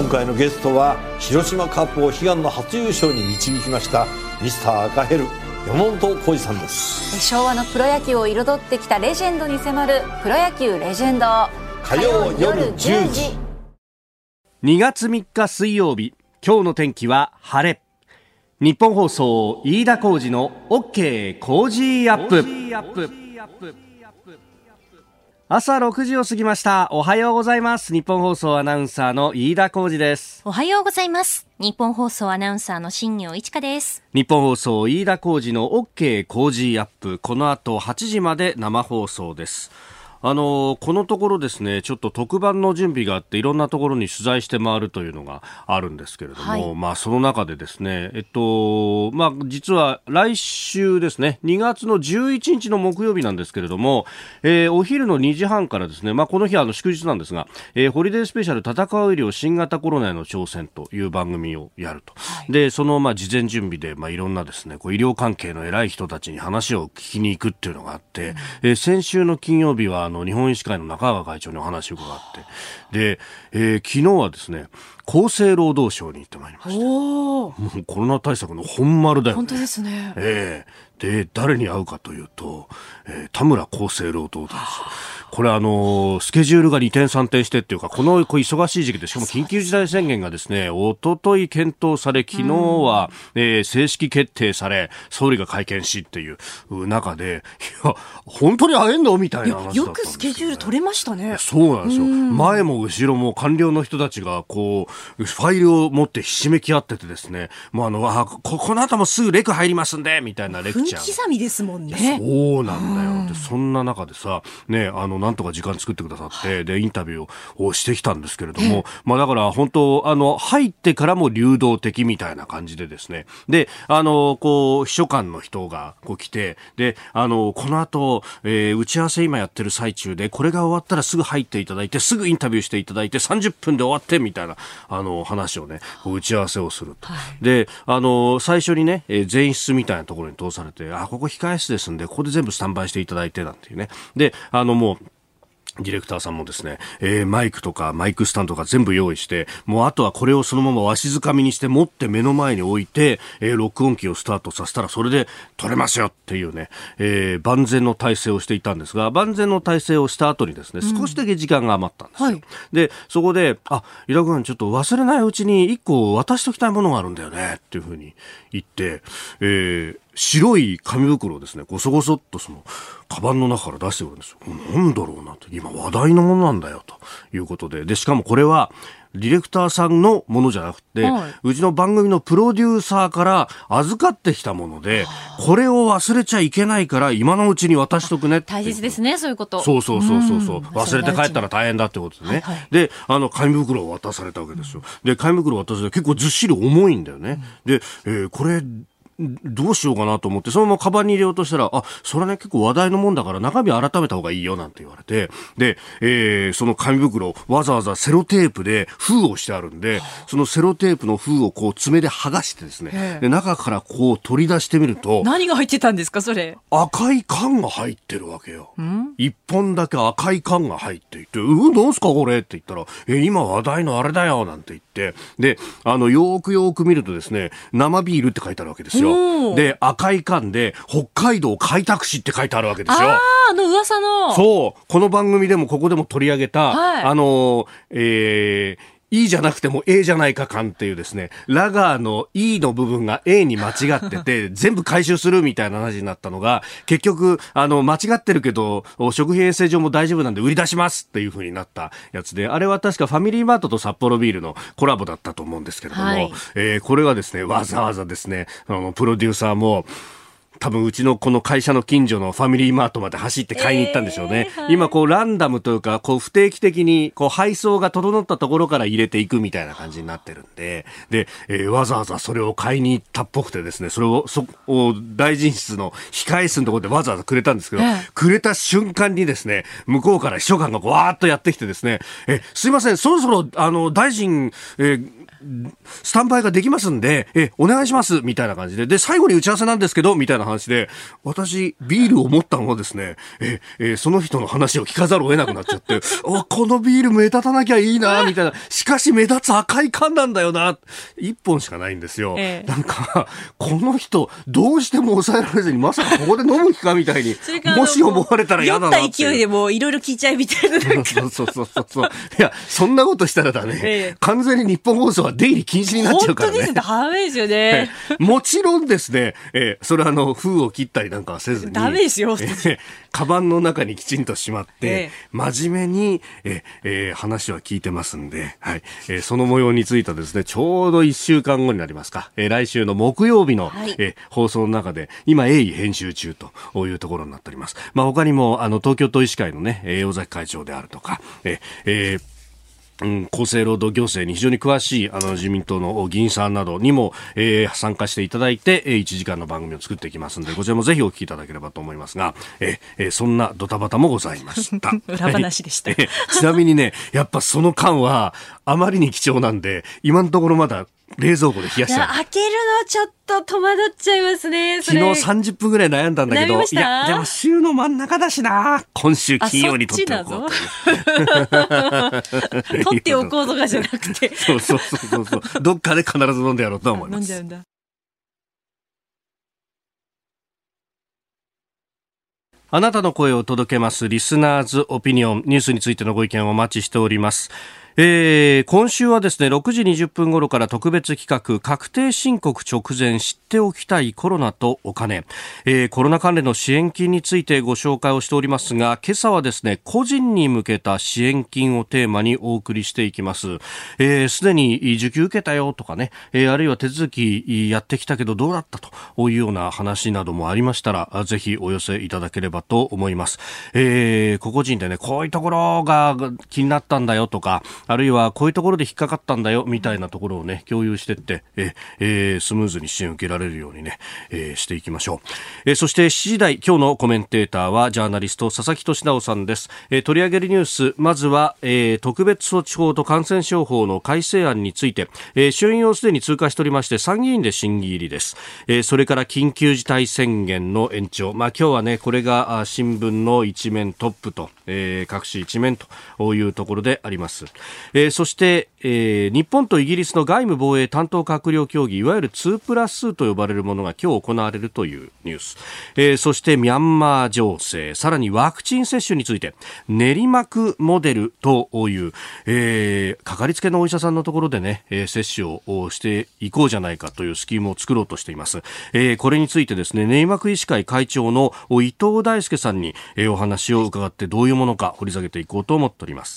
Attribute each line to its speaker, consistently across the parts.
Speaker 1: 回のゲストは広島カップを悲願の初優勝に導きましたミスター赤ヘル山本浩二さんです。
Speaker 2: 昭和のプロ野球を彩ってきたレジェンドに迫るプロ野球レジェンド、
Speaker 1: 火曜夜10時。
Speaker 3: 2月3日水曜日、今日の天気は晴れ。日本放送飯田浩司の OK 工事アップ。朝6時を過ぎました。おはようございます。日本放送アナウンサーの飯田浩司です。
Speaker 4: おはようございます。日本放送アナウンサーの新業一華です。
Speaker 3: 日本放送飯田浩司の OK 工事アップ、この後8時まで生放送です。このところですね、ちょっと特番の準備があっていろんなところに取材して回るというのがあるんですけれども、はい、その中でですね、実は来週ですね、2月の11日の木曜日なんですけれども、お昼の2時半からですね、この日は祝日なんですが、ホリデースペシャル戦う医療新型コロナへの挑戦という番組をやると、はい、でその事前準備でいろんなですね、医療関係の偉い人たちに話を聞きに行くっていうのがあって、先週の金曜日は日本医師会の中川会長にお話を伺って、で、昨日はですね、厚生労働省に行ってまいりました。もうコロナ対策の本丸だよね。
Speaker 4: 本当ですね。
Speaker 3: で誰に会うかというと、田村厚生労働大臣。これスケジュールが2点3点してっていうか、この忙しい時期で、しかも緊急事態宣言がですね、おととい検討され、昨日は、正式決定され、総理が会見しっていう中で、いや本当に会えんのみたいな話だったんですよね。
Speaker 4: よくスケジュール取れましたね。
Speaker 3: そうなんですよ。前も後ろも官僚の人たちがファイルを持ってひしめき合っててですね、もうこの後もすぐレク入りますんでみたいなレクチャー。
Speaker 4: 分刻みですもんね。
Speaker 3: そうなんだよ。でそんな中でさ、ね、なんとか時間作ってくださって、でインタビューをしてきたんですけれども、だから本当入ってからも流動的みたいな感じでですね、で秘書官の人が来て、でこの後、打ち合わせ今やってる最中で、これが終わったらすぐ入っていただいて、すぐインタビューしていただいて、30分で終わってみたいな話をね、打ち合わせをすると、はい、で最初にね、前室みたいなところに通されて、ここ控え室ですんで、ここで全部スタンバイしていただいてなんていうね、でもうディレクターさんもですね、マイクとかマイクスタンドとか全部用意して、もうあとはこれをそのままわしづかみにして持って目の前に置いて、録音機をスタートさせたらそれで撮れますよっていうね、万全の体制をしていたんですが、万全の体制をした後にですね、少しだけ時間が余ったんですよ、はい、でそこで井田君ちょっと忘れないうちに1個渡しときたいものがあるんだよねっていうふうに言って、白い紙袋をですね、ごそごそっとそのカバンの中から出してくるんですよ。なんだろうなと、今話題のものなんだよということで、しかもこれはディレクターさんのものじゃなくて、はい、うちの番組のプロデューサーから預かってきたもので、これを忘れちゃいけないから今のうちに渡しとくねって。
Speaker 4: 大切ですね、そういうこと。
Speaker 3: そう忘れて帰ったら大変だってことでね、はいはい、で紙袋を渡されたわけですよ。で紙袋を渡されて結構ずっしり重いんだよね、で、これどうしようかなと思って、そのままカバンに入れようとしたら、それね、結構話題のもんだから中身改めた方がいいよなんて言われて、で、その紙袋わざわざセロテープで封をしてあるんで、そのセロテープの封を爪で剥がしてですね、で中から取り出してみると、
Speaker 4: 何が入ってたんですかそれ。
Speaker 3: 赤い缶が入ってるわけよ。一本だけ赤い缶が入っていて、どうすかこれって言ったら、今話題のあれだよなんて言って、でよーく見るとですね、生ビールって書いてあるわけですよ。で赤い缶で北海道開拓市って書いてあるわけですよ。
Speaker 4: 噂の。
Speaker 3: そうこの番組でもここでも取り上げた、はい、E じゃなくても A じゃないか感っていうですね、ラガーの E の部分が A に間違ってて全部回収するみたいな話になったのが、結局間違ってるけど食品衛生上も大丈夫なんで売り出しますっていう風になったやつで、あれは確かファミリーマートと札幌ビールのコラボだったと思うんですけれども、はい、これはですね、わざわざですね、プロデューサーも多分うちのこの会社の近所のファミリーマートまで走って買いに行ったんでしょうね、はい、今ランダムというか不定期的に配送が整ったところから入れていくみたいな感じになってるんで、わざわざそれを買いに行ったっぽくてですね、それを大臣室の控え室のところでわざわざくれたんですけど、くれた瞬間にですね、向こうから秘書官がわーっとやってきてですね、すいません、そろそろ大臣、スタンバイができますんで、お願いしますみたいな感じで、最後に打ち合わせなんですけどみたいな話で、私ビールを持ったままですね、その人の話を聞かざるを得なくなっちゃってこのビール目立たなきゃいいなみたいな、しかし目立つ赤い缶なんだよな、1本しかないんですよ、なんかこの人どうしても抑えられずにまさかここで飲む気かみたいにもし思われたら嫌だなって
Speaker 5: 酔った勢いでもういろいろ聞いちゃいみたいな、なんか
Speaker 3: そういやそんなことしたらだね、完全に日本放送は出入り禁止になっちゃうからね。
Speaker 5: 本当ですね、ダメですよね、
Speaker 3: もちろんですね、それは封を切ったりなんかはせずに
Speaker 5: ダメですよ、
Speaker 3: カバンの中にきちんとしまって、真面目に、話は聞いてますんで、はい、その模様についてはですね、ちょうど1週間後になりますか、来週の木曜日の、放送の中で今鋭意編集中というところになっております。他にも東京都医師会のね、尾崎会長であるとか、厚生労働行政に非常に詳しい自民党の議員さんなどにも、参加していただいて、1時間の番組を作っていきますので、こちらもぜひお聞きいただければと思いますが、そんなドタバタもございました
Speaker 5: 裏話でした、
Speaker 3: ちなみにね、やっぱその間はあまりに貴重なんで、今のところまだ冷蔵庫で冷やしてある。
Speaker 5: 開けるのちょっと戸惑っちゃいますね。
Speaker 3: 昨日30分ぐらい悩んだんだけど、いやでも週の真ん中だしな、今週金曜に撮っておこうという
Speaker 5: 取っておこうとかじゃなくて
Speaker 3: そうどっかで必ず飲んでやろうと思います。
Speaker 5: 飲んじゃうんだ。
Speaker 3: あなたの声を届けますリスナーズオピニオン、ニュースについてのご意見をお待ちしております。今週はですね、6時20分頃から特別企画、確定申告直前知っておきたいコロナとお金、コロナ関連の支援金についてご紹介をしておりますが、今朝はですね、個人に向けた支援金をテーマにお送りしていきます。すでに受給受けたよとかね、あるいは手続きやってきたけどどうだったというような話などもありましたら、ぜひお寄せいただければと思います。個々人でね、こういうところが気になったんだよとか、あるいはこういうところで引っかかったんだよみたいなところをね、共有していって、スムーズに支援を受けられるようにね、していきましょう。そして7時台、今日のコメンテーターはジャーナリスト佐々木俊直さんです。取り上げるニュース、まずは、特別措置法と感染症法の改正案について、衆院をすでに通過しておりまして、参議院で審議入りです。それから緊急事態宣言の延長、今日はね、これが新聞の一面トップと、各紙一面というところであります。そして、日本とイギリスの外務防衛担当閣僚協議、いわゆる2+2と呼ばれるものが今日行われるというニュース、そしてミャンマー情勢、さらにワクチン接種について練馬区モデルという、かかりつけのお医者さんのところでね、接種をしていこうじゃないかというスキームを作ろうとしています。これについてですね、練馬区医師会会長の伊藤大輔さんに、お話を伺ってどういうものか掘り下げていこうと思っております。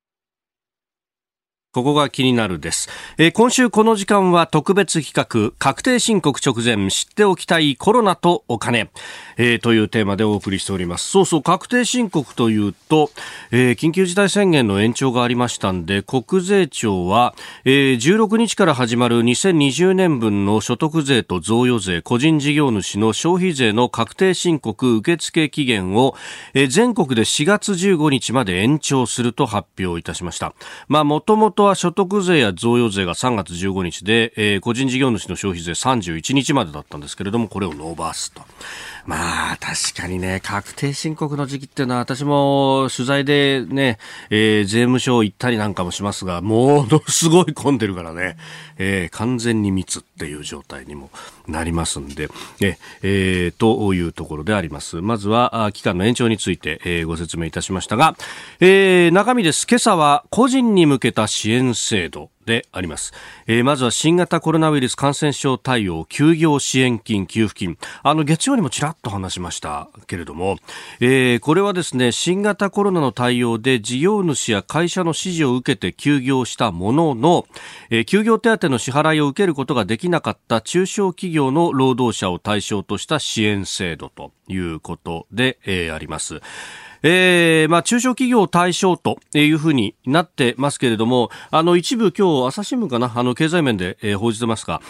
Speaker 3: ここが気になるです。今週この時間は特別企画、確定申告直前知っておきたいコロナとお金、というテーマでお送りしております。確定申告というと、緊急事態宣言の延長がありましたんで、国税庁は、16日から始まる2020年分の所得税と贈与税、個人事業主の消費税の確定申告受付期限を、全国で4月15日まで延長すると発表いたしました。もともとは所得税や贈与税が3月15日で、個人事業主の消費税31日までだったんですけれども、これを伸ばすと。確かにね、確定申告の時期っていうのは私も取材でね、税務署行ったりなんかもしますが、ものすごい混んでるからね、完全に密っていう状態にもなりますんで、というところであります。まずは期間の延長について、ご説明いたしましたが、中身です。今朝は個人に向けた支援制度であります。まずは新型コロナウイルス感染症対応休業支援金給付金、月曜にもちらっと話しましたけれども、これはですね、新型コロナの対応で事業主や会社の指示を受けて休業したものの、休業手当の支払いを受けることができなかった中小企業の労働者を対象とした支援制度ということで、あります。中小企業対象というふうになってますけれども、一部今日朝日新聞かな、経済面で、報じてますが、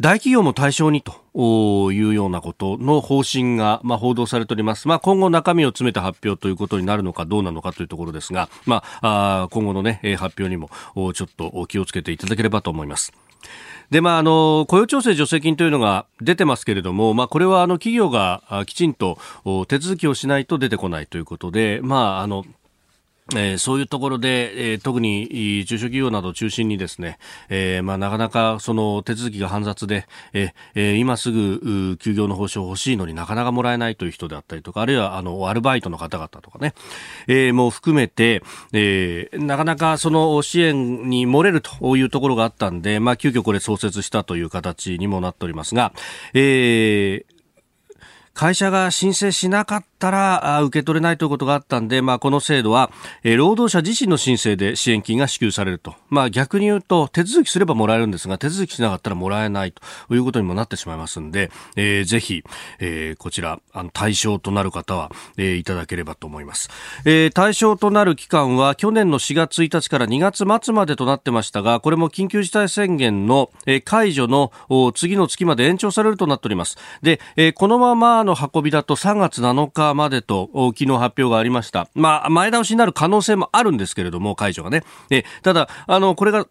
Speaker 3: 大企業も対象にというようなことの方針が、報道されております。今後中身を詰めた発表ということになるのかどうなのかというところですが、今後のね、発表にもちょっと気をつけていただければと思います。で、雇用調整助成金というのが出てますけれども、これは企業がきちんと手続きをしないと出てこないということで、そういうところで、特に中小企業などを中心にですね、なかなかその手続きが煩雑で、今すぐ休業の報酬欲しいのになかなかもらえないという人であったりとか、あるいはアルバイトの方々とかね、もう含めて、なかなかその支援に漏れるというところがあったんで、急遽これ創設したという形にもなっておりますが、会社が申請しなかったら受け取れないということがあったんで、この制度は、労働者自身の申請で支援金が支給されると。逆に言うと、手続きすればもらえるんですが、手続きしなかったらもらえないということにもなってしまいますんで、ぜひ、こちら、対象となる方は、いただければと思います。対象となる期間は、去年の4月1日から2月末までとなってましたが、これも緊急事態宣言の解除の次の月まで延長されるとなっております。で、このままの運びだと3月7日までと昨日発表がありました。前倒しになる可能性もあるんですけれども、解除がね。ただ、これが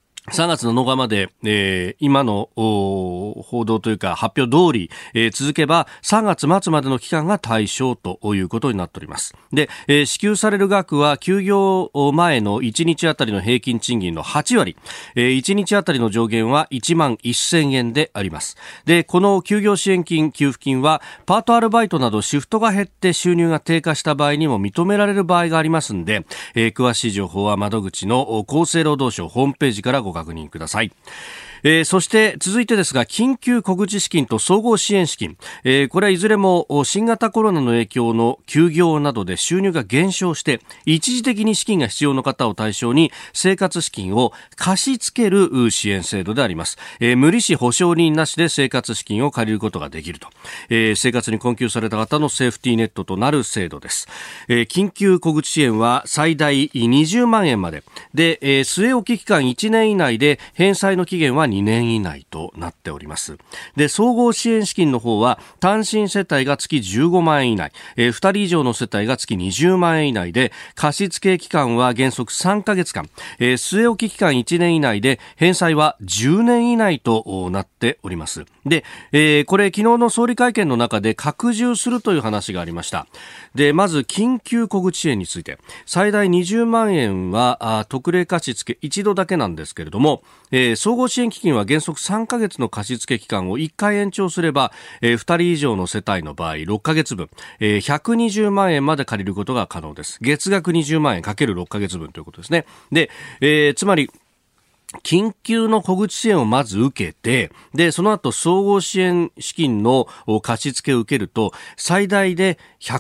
Speaker 3: 3月7日まで、今の報道というか発表通り、続けば3月末までの期間が対象ということになっております。で、支給される額は休業前の1日あたりの平均賃金の8割、1日あたりの上限は1万1000円であります。で、この休業支援金、給付金はパートアルバイトなどシフトが減って収入が低下した場合にも認められる場合がありますので、詳しい情報は窓口の厚生労働省ホームページからご確認ください。そして続いてですが、緊急小口資金と総合支援資金、これはいずれも新型コロナの影響の休業などで収入が減少して一時的に資金が必要な方を対象に生活資金を貸し付ける支援制度であります。無利子保証人なしで生活資金を借りることができると、生活に困窮された方のセーフティーネットとなる制度です。緊急小口支援は最大20万円までで、据え置き期間1年以内で返済の期限は2年以内となっております。で、総合支援資金の方は単身世帯が月15万円以内、2人以上の世帯が月20万円以内で、貸付期間は原則3ヶ月間、据え置き期間1年以内で返済は10年以内となっております。で、これ昨日の総理会見の中で拡充するという話がありました。で、まず緊急小口支援について、最大20万円は特例貸付一度だけなんですけれども、総合支援基金は原則3ヶ月の貸付期間を1回延長すれば、2人以上の世帯の場合6ヶ月分、120万円まで借りることが可能です。月額20万円かける6ヶ月分ということですね。で、つまり緊急の小口支援をまず受けて、で、その後総合支援資金の貸付を受けると、最大で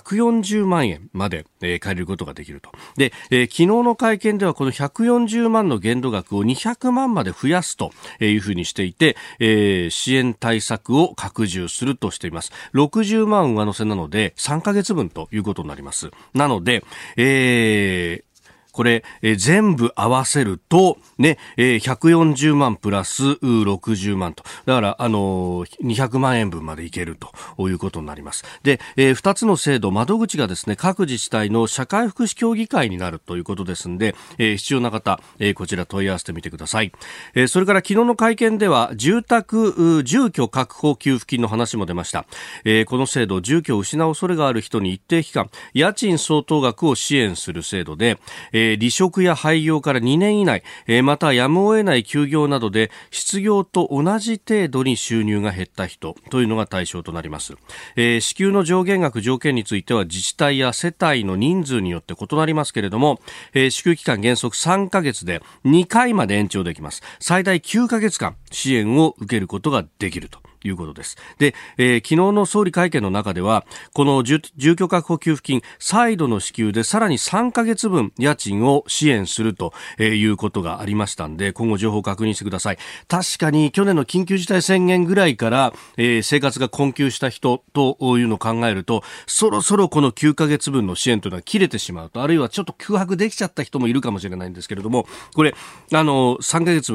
Speaker 3: 140万円まで借りることができると。で、昨日の会見ではこの140万の限度額を200万まで増やすというふうにしていて、支援対策を拡充するとしています。60万上乗せなので3ヶ月分ということになります。なので、これ、全部合わせると、ね、140万プラス60万と。だから、200万円分までいけるということになります。で、2つの制度、窓口がですね、各自治体の社会福祉協議会になるということですので、必要な方、こちら問い合わせてみてください。それから昨日の会見では、住居確保給付金の話も出ました。この制度、住居を失う恐れがある人に一定期間、家賃相当額を支援する制度で、離職や廃業から2年以内、またやむを得ない休業などで失業と同じ程度に収入が減った人というのが対象となります。支給の上限額条件については自治体や世帯の人数によって異なりますけれども、支給期間原則3ヶ月で2回まで延長できます。最大9ヶ月間支援を受けることができるということです。で、昨日の総理会見の中ではこの住居確保給付金再度の支給でさらに3ヶ月分家賃を支援するということがありましたんで、今後情報を確認してください。確かに去年の緊急事態宣言ぐらいから、生活が困窮した人というのを考えると、そろそろこの9ヶ月分の支援というのは切れてしまうと、あるいはちょっと空白できちゃった人もいるかもしれないんですけれども、これ3ヶ月分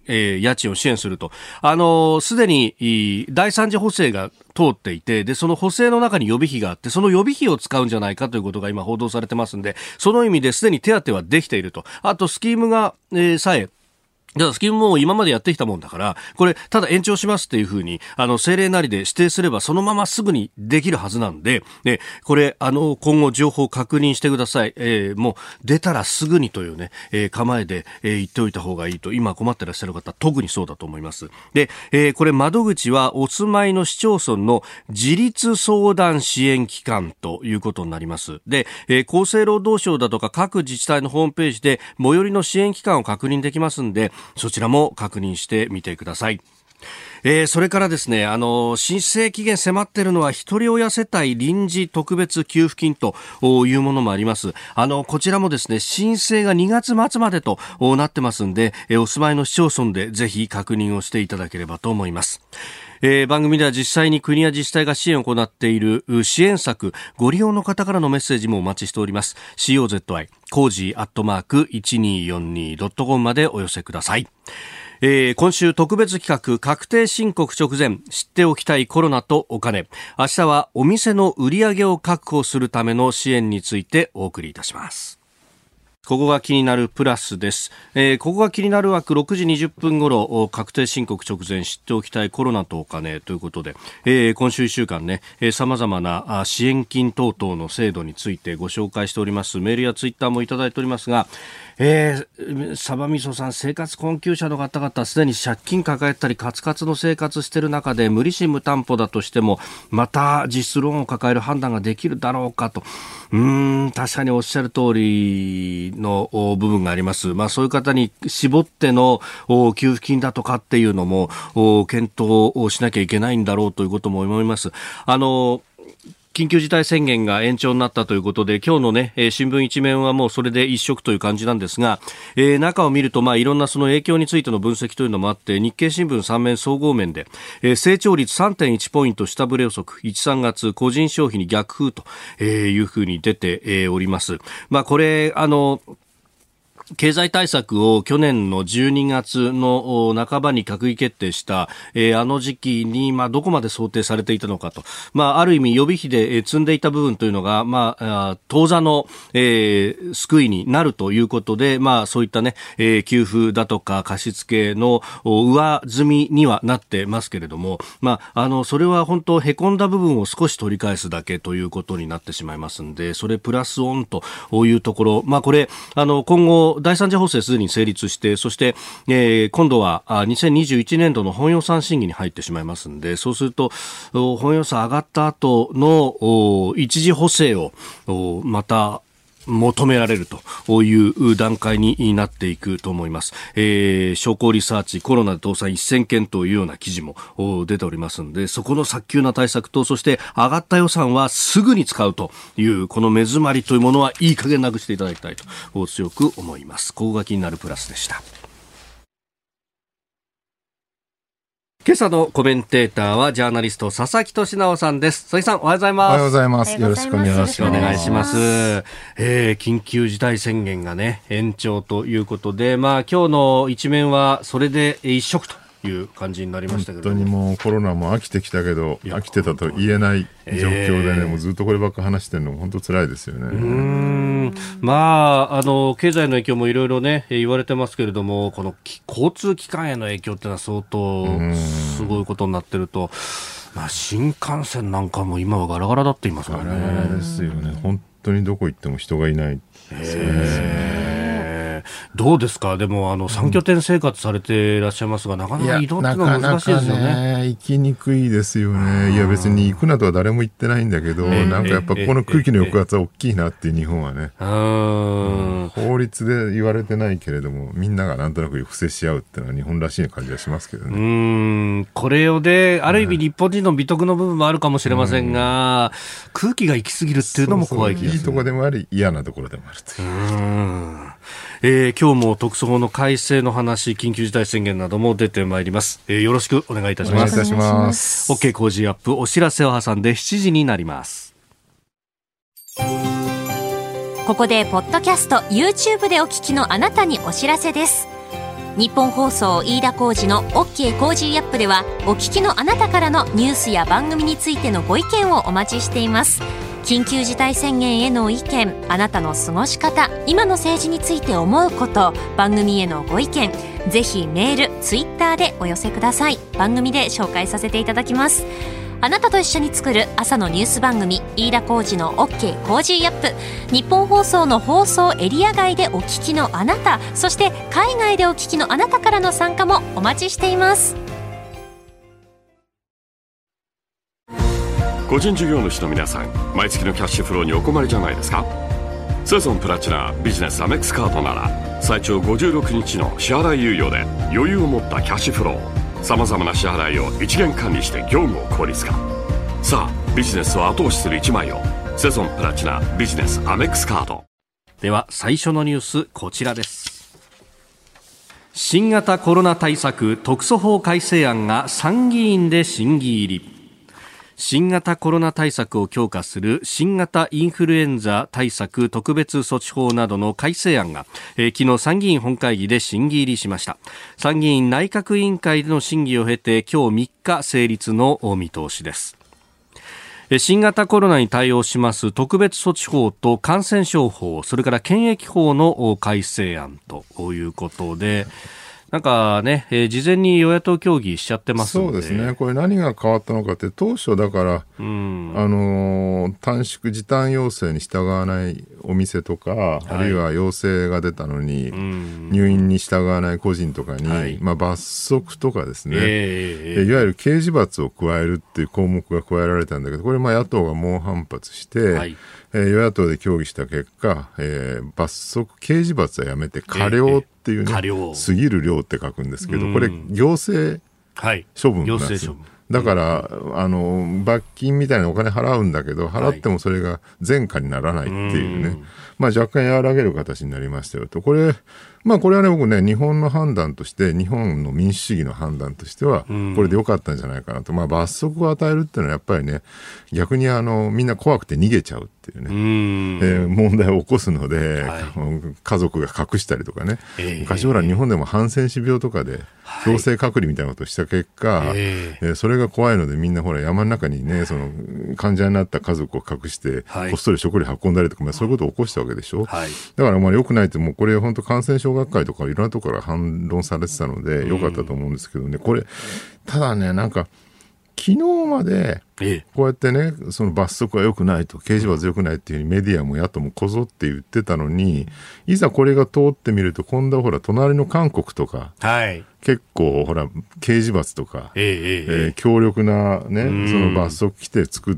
Speaker 3: 家賃を支援すると、すでに第三次補正が通っていて、でその補正の中に予備費があって、その予備費を使うんじゃないかということが今報道されてますんで、その意味ですでに手当はできていると。あとスキームが、さえだからスキームも今までやってきたもんだから、これただ延長しますっていうふうに政令なりで指定すればそのまますぐにできるはずなんで、これ今後情報を確認してください。もう出たらすぐにというね、構えで、言っておいた方がいいと、今困ってらっしゃる方特にそうだと思います。で、これ窓口はお住まいの市町村の自立相談支援機関ということになります。で、厚生労働省だとか各自治体のホームページで最寄りの支援機関を確認できますんで、そちらも確認してみてください。それからですね、申請期限迫っているのは一人親世帯臨時特別給付金というものもあります。こちらもですね、申請が2月末までとなってますんで、お住まいの市町村でぜひ確認をしていただければと思います。番組では実際に国や自治体が支援を行っている支援策、ご利用の方からのメッセージもお待ちしております。COZY コージー@1242.com までお寄せください。今週特別企画、確定申告直前知っておきたいコロナとお金。明日はお店の売り上げを確保するための支援についてお送りいたします。ここが気になるプラスです。ここが気になる枠6時20分頃、確定申告直前知っておきたいコロナとお金ということで、今週1週間ね、様々な支援金等々の制度についてご紹介しております。メールやツイッターもいただいておりますが、サバミソさん、生活困窮者の方々すでに借金抱えたりカツカツの生活している中で無利子無担保だとしてもまた実質ローンを抱える判断ができるだろうかと、確かにおっしゃる通りの部分があります。そういう方に絞っての給付金だとかっていうのも検討をしなきゃいけないんだろうということも思います。緊急事態宣言が延長になったということで、今日のね、新聞一面はもうそれで一色という感じなんですが、中を見るといろんなその影響についての分析というのもあって、日経新聞3面総合面で、成長率 3.1 ポイント下振れ予測、1、3月個人消費に逆風というふうに出ております。これ経済対策を去年の12月の半ばに閣議決定した時期にどこまで想定されていたのかと、ある意味予備費で積んでいた部分というのが当座の救いになるということで、そういったね給付だとか貸付の上積みにはなってますけれども、それは本当へこんだ部分を少し取り返すだけということになってしまいますんで、それプラスオンというところ、これ今後第三次補正すでに成立して、そして、今度は2021年度の本予算審議に入ってしまいますので、そうすると本予算上がった後の一次補正をまた求められるという段階になっていくと思います。商工リサーチコロナで倒産1000件というような記事も出ておりますので、そこの早急な対策と、そして上がった予算はすぐに使うというこの目詰まりというものはいい加減なくしていただきたいと強く思います。ここが気になるプラスでした。今朝のコメンテーターはジャーナリスト佐々木俊直さんです。佐々木さん、おはようございます。
Speaker 6: おはようございます。よろしくお願いします。
Speaker 3: 緊急事態宣言がね延長ということで、今日の一面はそれで一色という感じになりましたけど、
Speaker 6: 本当にもうコロナも飽きてきたけど飽きてたと言えない状況でね、もうずっとこればっか話してるのも本当辛いですよね。
Speaker 3: 経済の影響もいろいろね言われてますけれども、この交通機関への影響っていうのは相当すごいことになってると、新幹線なんかも今はガラガラだって言いますからね。
Speaker 6: ガラガラですよね。本当にどこ行っても人がいないですね。
Speaker 3: どうですか。でも3拠点生活されていらっしゃいますが、なかなか移動っていうのは難しいですよね。
Speaker 6: なかなか行きにくいですよね。いや別に行くなとは誰も言ってないんだけど、なんかやっぱここの空気の抑圧は大きいなっていう日本はね、法律で言われてないけれどもみんながなんとなく不正し合うっていうのは日本らしい感じがしますけどね。
Speaker 3: これをである意味日本人の美徳の部分もあるかもしれませんが、空気が行き過ぎるっていうのも怖い気がする。
Speaker 6: いいところでもあり嫌なところでもあると
Speaker 3: いう。今日も特措法の改正の話、緊急事態宣言なども出てまいります。よろしくお願いいたします。
Speaker 6: お願いいたします。
Speaker 3: OK 工事アップ、お知らせを挟んで7時になります。
Speaker 4: ここでポッドキャスト YouTube でお聞きのあなたにお知らせです。 日本放送飯田浩司の OK コージーアップでは、お聞きのあなたからのニュースや番組についてのご意見をお待ちしています。緊急事態宣言への意見、あなたの過ごし方、今の政治について思うこと、番組へのご意見、ぜひメール、ツイッターでお寄せください。番組で紹介させていただきます。あなたと一緒に作る朝のニュース番組、飯田浩司の OK コージーアップ。日本放送の放送エリア外でお聞きのあなた、そして海外でお聞きのあなたからの参加もお待ちしています。
Speaker 7: 個人事業主の皆さん、毎月のキャッシュフローにお困りじゃないですか。セゾンプラチナビジネスアメックスカードなら、最長56日の支払い猶予で余裕を持ったキャッシュフロー、さまざまな支払いを一元管理して業務を効率化。さあ、ビジネスを後押しする一枚を。セゾンプラチナビジネスアメックスカード。
Speaker 3: では最初のニュース、こちらです。新型コロナ対策特措法改正案が参議院で審議入り。新型コロナ対策を強化する新型インフルエンザ対策特別措置法などの改正案が、昨日参議院本会議で審議入りしました。参議院内閣委員会での審議を経て、今日3日成立の見通しです。新型コロナに対応します特別措置法と感染症法、それから検疫法の改正案ということで、なんかね、事前に与野党協議しちゃってますので。
Speaker 6: そうですね。これ何が変わったのかって、当初だから、短縮時短要請に従わないお店とか、はい、あるいは要請が出たのに、入院に従わない個人とかに、はい、罰則とかですね、いわゆる刑事罰を加えるっていう項目が加えられたんだけど、これ野党が猛反発して、はい、与野党で協議した結果、罰則、刑事罰はやめて過料っていうね、過ぎる量って書くんですけど、これ行政処分なんです。だから、罰金みたいなお金払うんだけど、払ってもそれが前科にならないっていうね、若干和らげる形になりましたよと。これはね、僕ね、日本の判断として、日本の民主主義の判断としては、これで良かったんじゃないかなと。罰則を与えるっていうのはやっぱりね、逆にみんな怖くて逃げちゃうっていうね、問題を起こすので、はい、家族が隠したりとかね、昔ほら日本でもハンセン氏病とかで強制隔離みたいなことをした結果、それが怖いのでみんなほら山の中にね、その患者になった家族を隠して、こっそり食料運んだりとか、そういうことを起こしたわけでしょ。はい、だから良くないって、もうこれ本当感染症学会とかいろんなところから反論されてたので良かったと思うんですけどね、これただね、なんか昨日までこうやってね、その罰則は良くないと、刑事罰良くないっていうふうにメディアも野党もこぞって言ってたのに、いざこれが通ってみると、今度はほら隣の韓国とか、はい、結構ほら刑事罰とか、強力なね、その罰則規定作って、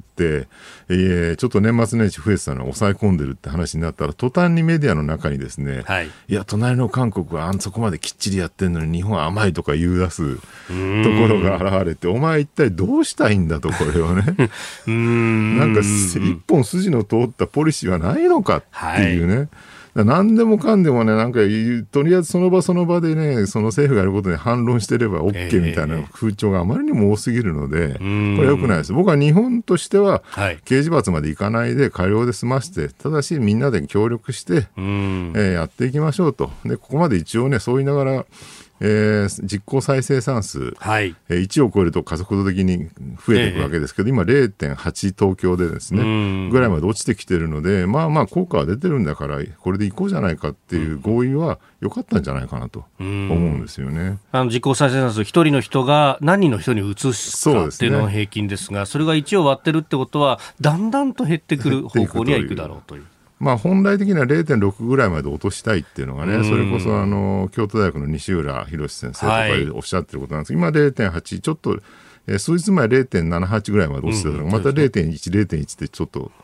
Speaker 6: ちょっと年末年始増えてたのを抑え込んでるって話になったら、途端にメディアの中にですね、はい、いや隣の韓国はそこまできっちりやってるのに日本は甘いとか言い出すところが現れて、お前一体どうしたいんだと、これはねなんか一本筋の通ったポリシーはないのかっていうね、はい、何でもかんでもね、なんかとりあえずその場その場でね、その政府がやることに反論してれば OK みたいな風潮があまりにも多すぎるので、これは良くないです。僕は日本としては刑事罰までいかないで過料で済まして、ただしみんなで協力してやっていきましょうと。でここまで一応ね、そう言いながら実効再生産数、はい、1を超えると加速度的に増えていくわけですけど、今 0.8 東京でですねぐらいまで落ちてきてるので、効果は出てるんだからこれでいこうじゃないかっていう合意は良かったんじゃないかなと思うんですよね。実効再生産数、1人の人が何人の人に移すかっていうのが平均ですが、それが1を割ってるってことはだんだんと減ってくる方向にはいくだろうという。本来的には 0.6 ぐらいまで落としたいっていうのがね、それこそ京都大学の西浦博先生とかでおっしゃってることなんですけど、今 0.8 ちょっと、数日前 0.78 ぐらいまで落ちてたのが、また 0.1 ってちょっと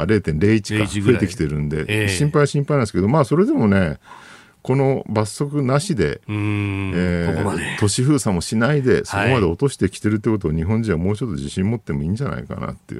Speaker 6: 0.01 か増えてきてるんで、心配なんですけど、それでもね、この罰則なしで、都市封鎖もしないでそこまで落としてきてるってことを日本人はもうちょっと自信持ってもいいんじゃないかなっていう、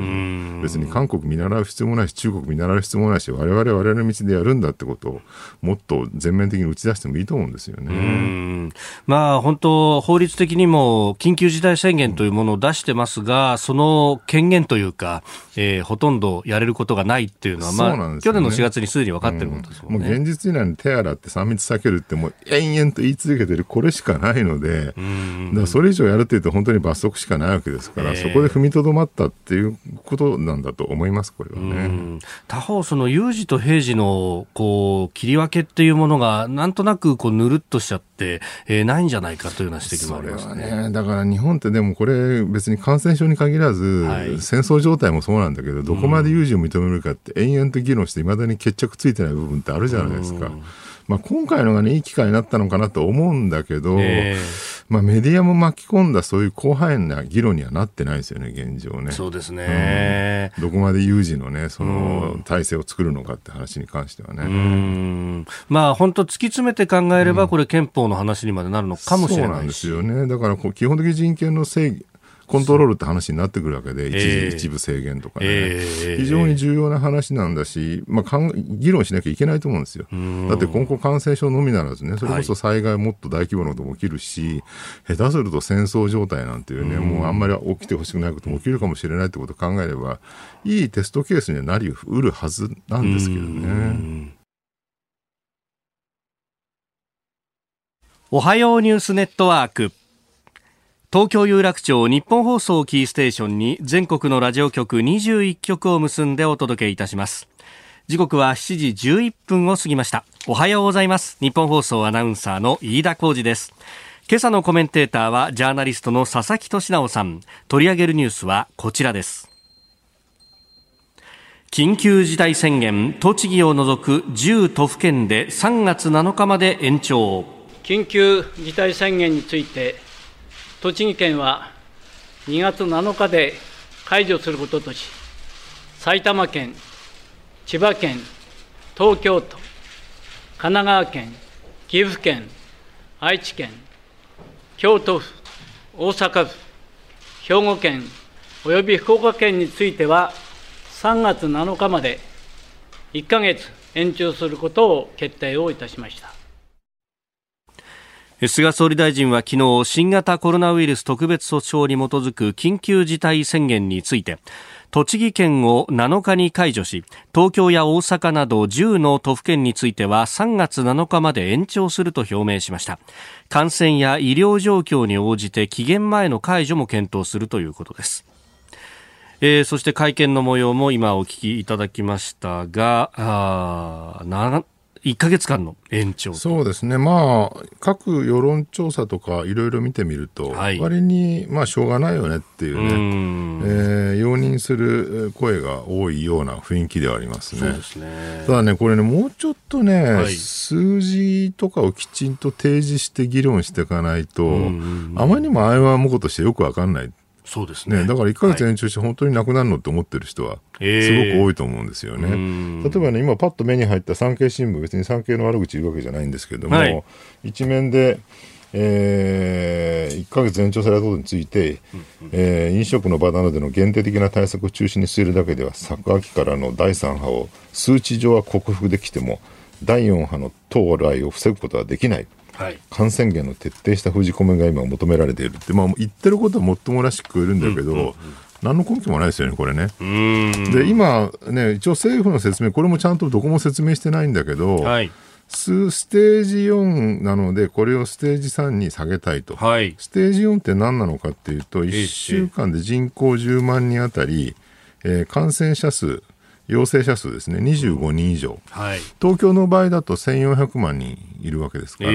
Speaker 6: 別に韓国見習う必要もないし中国見習う必要もないし、我々の道でやるんだってことをもっと全面的に打ち出してもいいと思うんですよね。本当法律的にも緊急事態宣言というものを出してますが、その権限というか、ほとんどやれることがないっていうのは、去年の4月にすでに分かってることですもんね。もう現実には手洗って3 密避けるってもう延々と言い続けてるこれしかないので、だからそれ以上やるっていうと本当に罰則しかないわけですから、そこで踏みとどまったっていうことなんだと思います、これはね。
Speaker 3: 他方、その有事と平時のこう切り分けっていうものがなんとなくこうぬるっとしちゃって、ないんじゃないかというような指摘もありますね。
Speaker 6: それはね、だから日本ってでもこれ別に感染症に限らず、戦争状態もそうなんだけど、どこまで有事を認めるかって延々と議論していまだに決着ついてない部分ってあるじゃないですか。今回のがねいい機会になったのかなと思うんだけど、メディアも巻き込んだそういう広範囲な議論にはなってないですよね、現状ね。
Speaker 3: そうですね、
Speaker 6: どこまで有事のねその体制を作るのかって話に関してはね。
Speaker 3: 本当突き詰めて考えれば、これ憲法の話にまでなるのかもしれないし。
Speaker 6: そうなんですよね。だから基本的人権の正義コントロールって話になってくるわけで、一部制限とかね、非常に重要な話なんだし、議論しなきゃいけないと思うんですよ。だって今後感染症のみならずね、それこそ災害もっと大規模なことも起きるし、下手すると戦争状態なんていうね、もうあんまり起きてほしくないことも起きるかもしれないってことを考えれば、いいテストケースにはなりうるはずなんですけどね。
Speaker 3: おはようニュースネットワーク、東京有楽町日本放送キーステーションに全国のラジオ局21局を結んでお届けいたします。時刻は7時11分を過ぎました。おはようございます。日本放送アナウンサーの飯田浩司です。今朝のコメンテーターはジャーナリストの佐々木俊直さん。取り上げるニュースはこちらです。緊急事態宣言、栃木を除く10都府県で3月7日まで延長。
Speaker 8: 緊急事態宣言について栃木県は2月7日で解除することとし、埼玉県、千葉県、東京都、神奈川県、岐阜県、愛知県、京都府、大阪府、兵庫県および福岡県については3月7日まで1ヶ月延長することを決定をいたしました。
Speaker 3: 菅総理大臣は昨日、新型コロナウイルス特別措置法に基づく緊急事態宣言について、栃木県を7日に解除し、東京や大阪など10の都府県については3月7日まで延長すると表明しました。感染や医療状況に応じて期限前の解除も検討するということです。そして会見の模様も今お聞きいただきましたが、1ヶ月間の延長。
Speaker 6: そうですね。各世論調査とかいろいろ見てみると、割にしょうがないよねっていうね、容認する声が多いような雰囲気ではありますね。
Speaker 3: そうですね。
Speaker 6: ただね、これね、もうちょっとね、数字とかをきちんと提示して議論していかないと、あまりにもあいわむことしてよくわかんない。
Speaker 3: そうですね。
Speaker 6: だから1ヶ月延長して本当になくなるのって思ってる人はすごく多いと思うんですよね。例えばね、今パッと目に入った産経新聞、別に産経の悪口言うわけじゃないんですけども、一面で、1ヶ月延長されたことについて、飲食の場などでの限定的な対策を中心に据えるだけでは昨秋からの第3波を数値上は克服できても第4波の到来を防ぐことはできない。感染源の徹底した封じ込めが今求められているって、言ってることはもっともらしく言えるんだけど、何の根拠もないですよね、これね。で、今ね、一応政府の説明、これもちゃんとどこも説明してないんだけど、ステージ4なのでこれをステージ3に下げたいと、ステージ4って何なのかっていうと、1週間で人口10万人あたり、感染者数陽性者数ですね、25人以上、東京の場合だと1400万人いるわけですから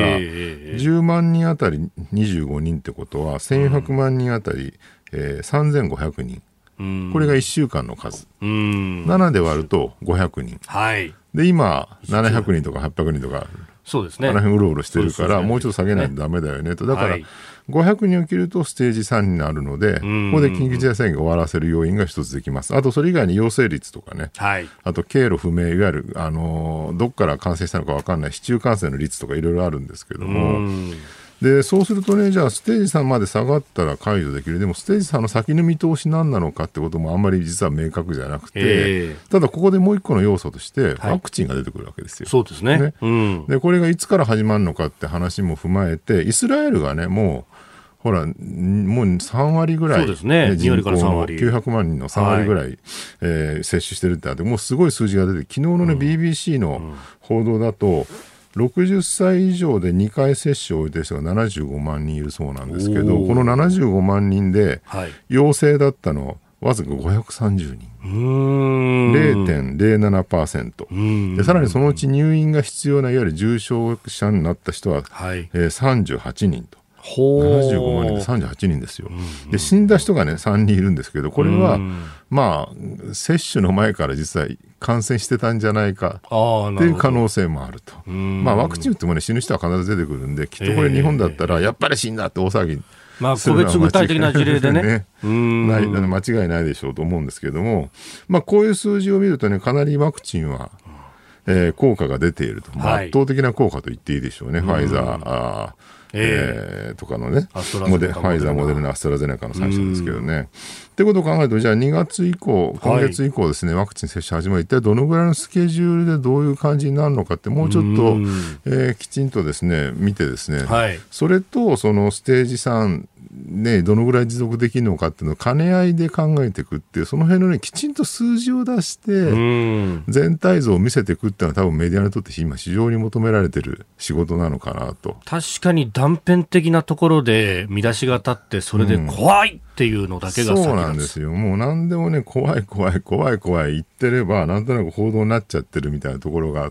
Speaker 6: 、10万人あたり25人ってことは1400万人あたり、3500人、これが1週間の数、7で割ると500人、で今700人とか800人とか、
Speaker 3: そうですね、
Speaker 6: あの辺うろうろしてるから、もうちょっと下げないとダメだよねと。だから500人を切るとステージ3になるので、ここで緊急事態宣言を終わらせる要因が一つできます。あとそれ以外に陽性率とかね、あと経路不明、いわゆるどっから感染したのか分かんない市中感染の率とかいろいろあるんですけども、でそうするとね、じゃあステージ3まで下がったら解除できる。でもステージ3の先の見通し何なのかってこともあんまり実は明確じゃなくて、ただここでもう一個の要素としてワクチンが出てくるわけですよ。
Speaker 3: そうですね。
Speaker 6: でこれがいつから始まるのかって話も踏まえて、イスラエルがね、もうほらもう3割ぐらい、
Speaker 3: そうですね、
Speaker 6: 人口の900万人の3割ぐらい、接種してるってあって、もうすごい数字が出て、昨日のね、BBC の報道だと 60歳以上で2回接種を終えている人が75万人いるそうなんですけど、この75万人で陽性だったのはわずか530人。0.07%。でさらにそのうち入院が必要ないわゆる重症者になった人は、38人と。75万人で38人ですよ。で死んだ人がね3人いるんですけど、これはまあ接種の前から実際感染してたんじゃないかっていう可能性もあると。まあワクチン打ってもね死ぬ人は必ず出てくるんで、きっとこれ日本だったらやっぱり死んだって大騒ぎ
Speaker 3: まあ個別具体的な事例でね
Speaker 6: 間違いないでしょうと思うんですけども、まあこういう数字を見るとね、かなりワクチンは効果が出ていると、圧倒的な効果と言っていいでしょうね。ファイザーとかのね、ファイザー、モデルナ、アストラゼネカの3社ですけどね。ってことを考えると、じゃあ2月以降、今月以降ですね、ワクチン接種始まり、一体どのぐらいのスケジュールでどういう感じになるのかって、もうちょっと、きちんとですね、見てですね、それとそのステージ3、ね、どのぐらい持続できるのかっていうのを兼ね合いで考えていくっていう、その辺のねきちんと数字を出して全体像を見せていくっていうのは多分メディアにとって今非常に求められている仕事なのかなと。
Speaker 3: 確かに断片的なところで見出しが立ってそれで怖いっていうのだけが先立つ、
Speaker 6: そうなんですよ。もう何でもね怖い言ってればなんとなく報道になっちゃってるみたいなところがあって、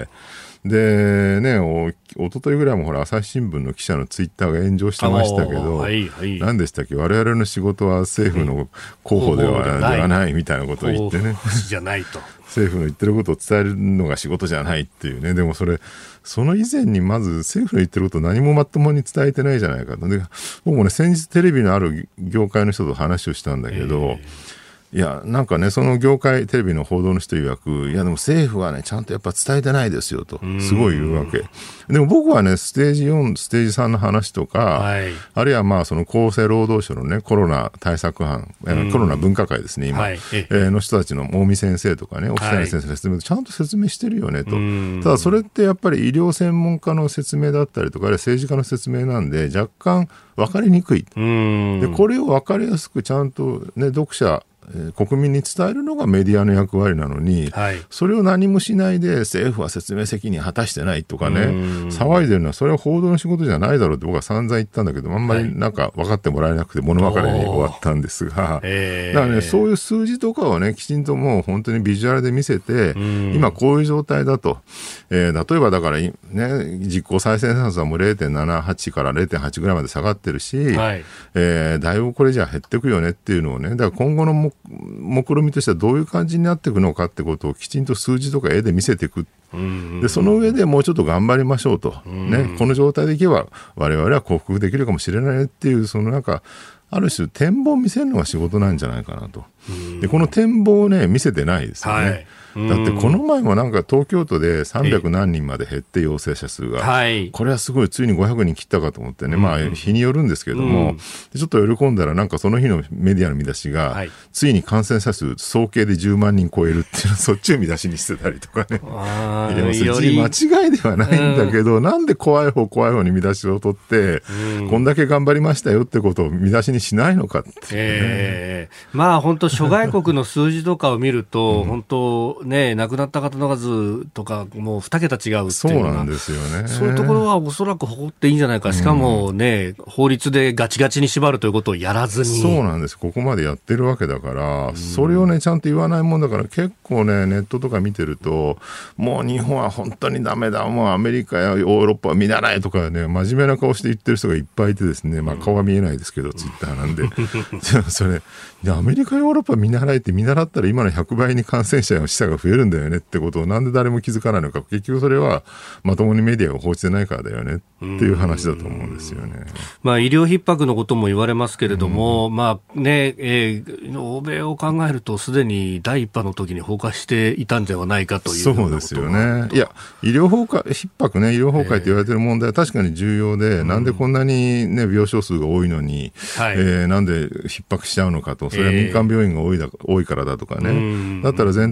Speaker 6: でね、おとといぐらいもほら朝日新聞の記者のツイッターが炎上してましたけど、何でしたっけ、我々の仕事は政府の広報ではないみたいなことを言ってね、
Speaker 3: じゃないと
Speaker 6: 政府の言ってることを伝えるのが仕事じゃないっていうね。でもその以前にまず政府の言ってることを何もまともに伝えてないじゃないかと。で僕もね先日テレビのある業界の人と話をしたんだけど、いやなんかねその業界テレビの報道の人曰く、いやでも政府はねちゃんとやっぱ伝えてないですよとすごい言うわけ。でも僕はねステージ4ステージ3の話とか、あるいはまあその厚生労働省のねコロナ対策班、コロナ分科会ですね今、の人たちの大見先生とかね沖谷先生の説明でちゃんと説明してるよねと。ただそれってやっぱり医療専門家の説明だったりとか、あるいは政治家の説明なんで若干分かりにくい。でこれを分かりやすくちゃんとね読者国民に伝えるのがメディアの役割なのに、それを何もしないで政府は説明責任果たしてないとかね騒いでるのはそれは報道の仕事じゃないだろうって僕は散々言ったんだけど、あんまりなんか分かってもらえなくて物別れに終わったんですが、だからねそういう数字とかをねきちんともう本当にビジュアルで見せて、今こういう状態だと、例えばだからね実効再生産数はもう 0.78 から 0.8 ぐらいまで下がってるし、だいぶこれじゃ減ってくよねっていうのをね、だから今後の目論見としてはどういう感じになっていくのかってことをきちんと数字とか絵で見せていく。でその上でもうちょっと頑張りましょうと、ね、この状態でいけば我々は克服できるかもしれないっていう、そのなんかある種展望を見せるのが仕事なんじゃないかなと。でこの展望をね見せてないですよね。だってこの前もなんか東京都で300何人まで減って陽性者数が、これはすごいついに500人切ったかと思ってね、まあ日によるんですけども、ちょっと喜んだらなんかその日のメディアの見出しが、ついに感染者数総計で10万人超えるっていうのそっちを見出しにしてたりとかね。いや間違いではないんだけど、なんで怖い方に見出しを取って、こんだけ頑張りましたよってことを見出しにしないのかっていうね。
Speaker 3: まあ本当諸外国の数字とかを見ると、本当ね、亡くなった方の数とかもう2桁違うっていうのが、
Speaker 6: そうなんですよね。
Speaker 3: そういうところはおそらく誇っていいんじゃないか。しかもね、法律でガチガチに縛るということをやらずに。
Speaker 6: そうなんです。ここまでやってるわけだから、それをねちゃんと言わないもんだから、結構ねネットとか見てると、もう日本は本当にダメだ、もうアメリカやヨーロッパは見習いとかね真面目な顔して言ってる人がいっぱいいてですね、まあ顔は見えないですけど、ツイッターなんでそれアメリカヨーロッパ見習いって見習ったら今の100倍に感染者や死者が増えるんだよねってことをなんで誰も気づかないのか。結局それはまともにメディアが報じてないからだよねっていう話だと思うんですよね。
Speaker 3: まあ、医療逼迫のことも言われますけれども、まあね欧米を考えるとすでに第1波の時に崩壊していたんではないかという。
Speaker 6: そうですよね。いや医療逼迫ね、医療崩壊って言われてる問題は確かに重要で、なんでこんなに、ね、病床数が多いのに、なんで逼迫しちゃうのかと。それは民間病院が多いからだとかね、だったら全体の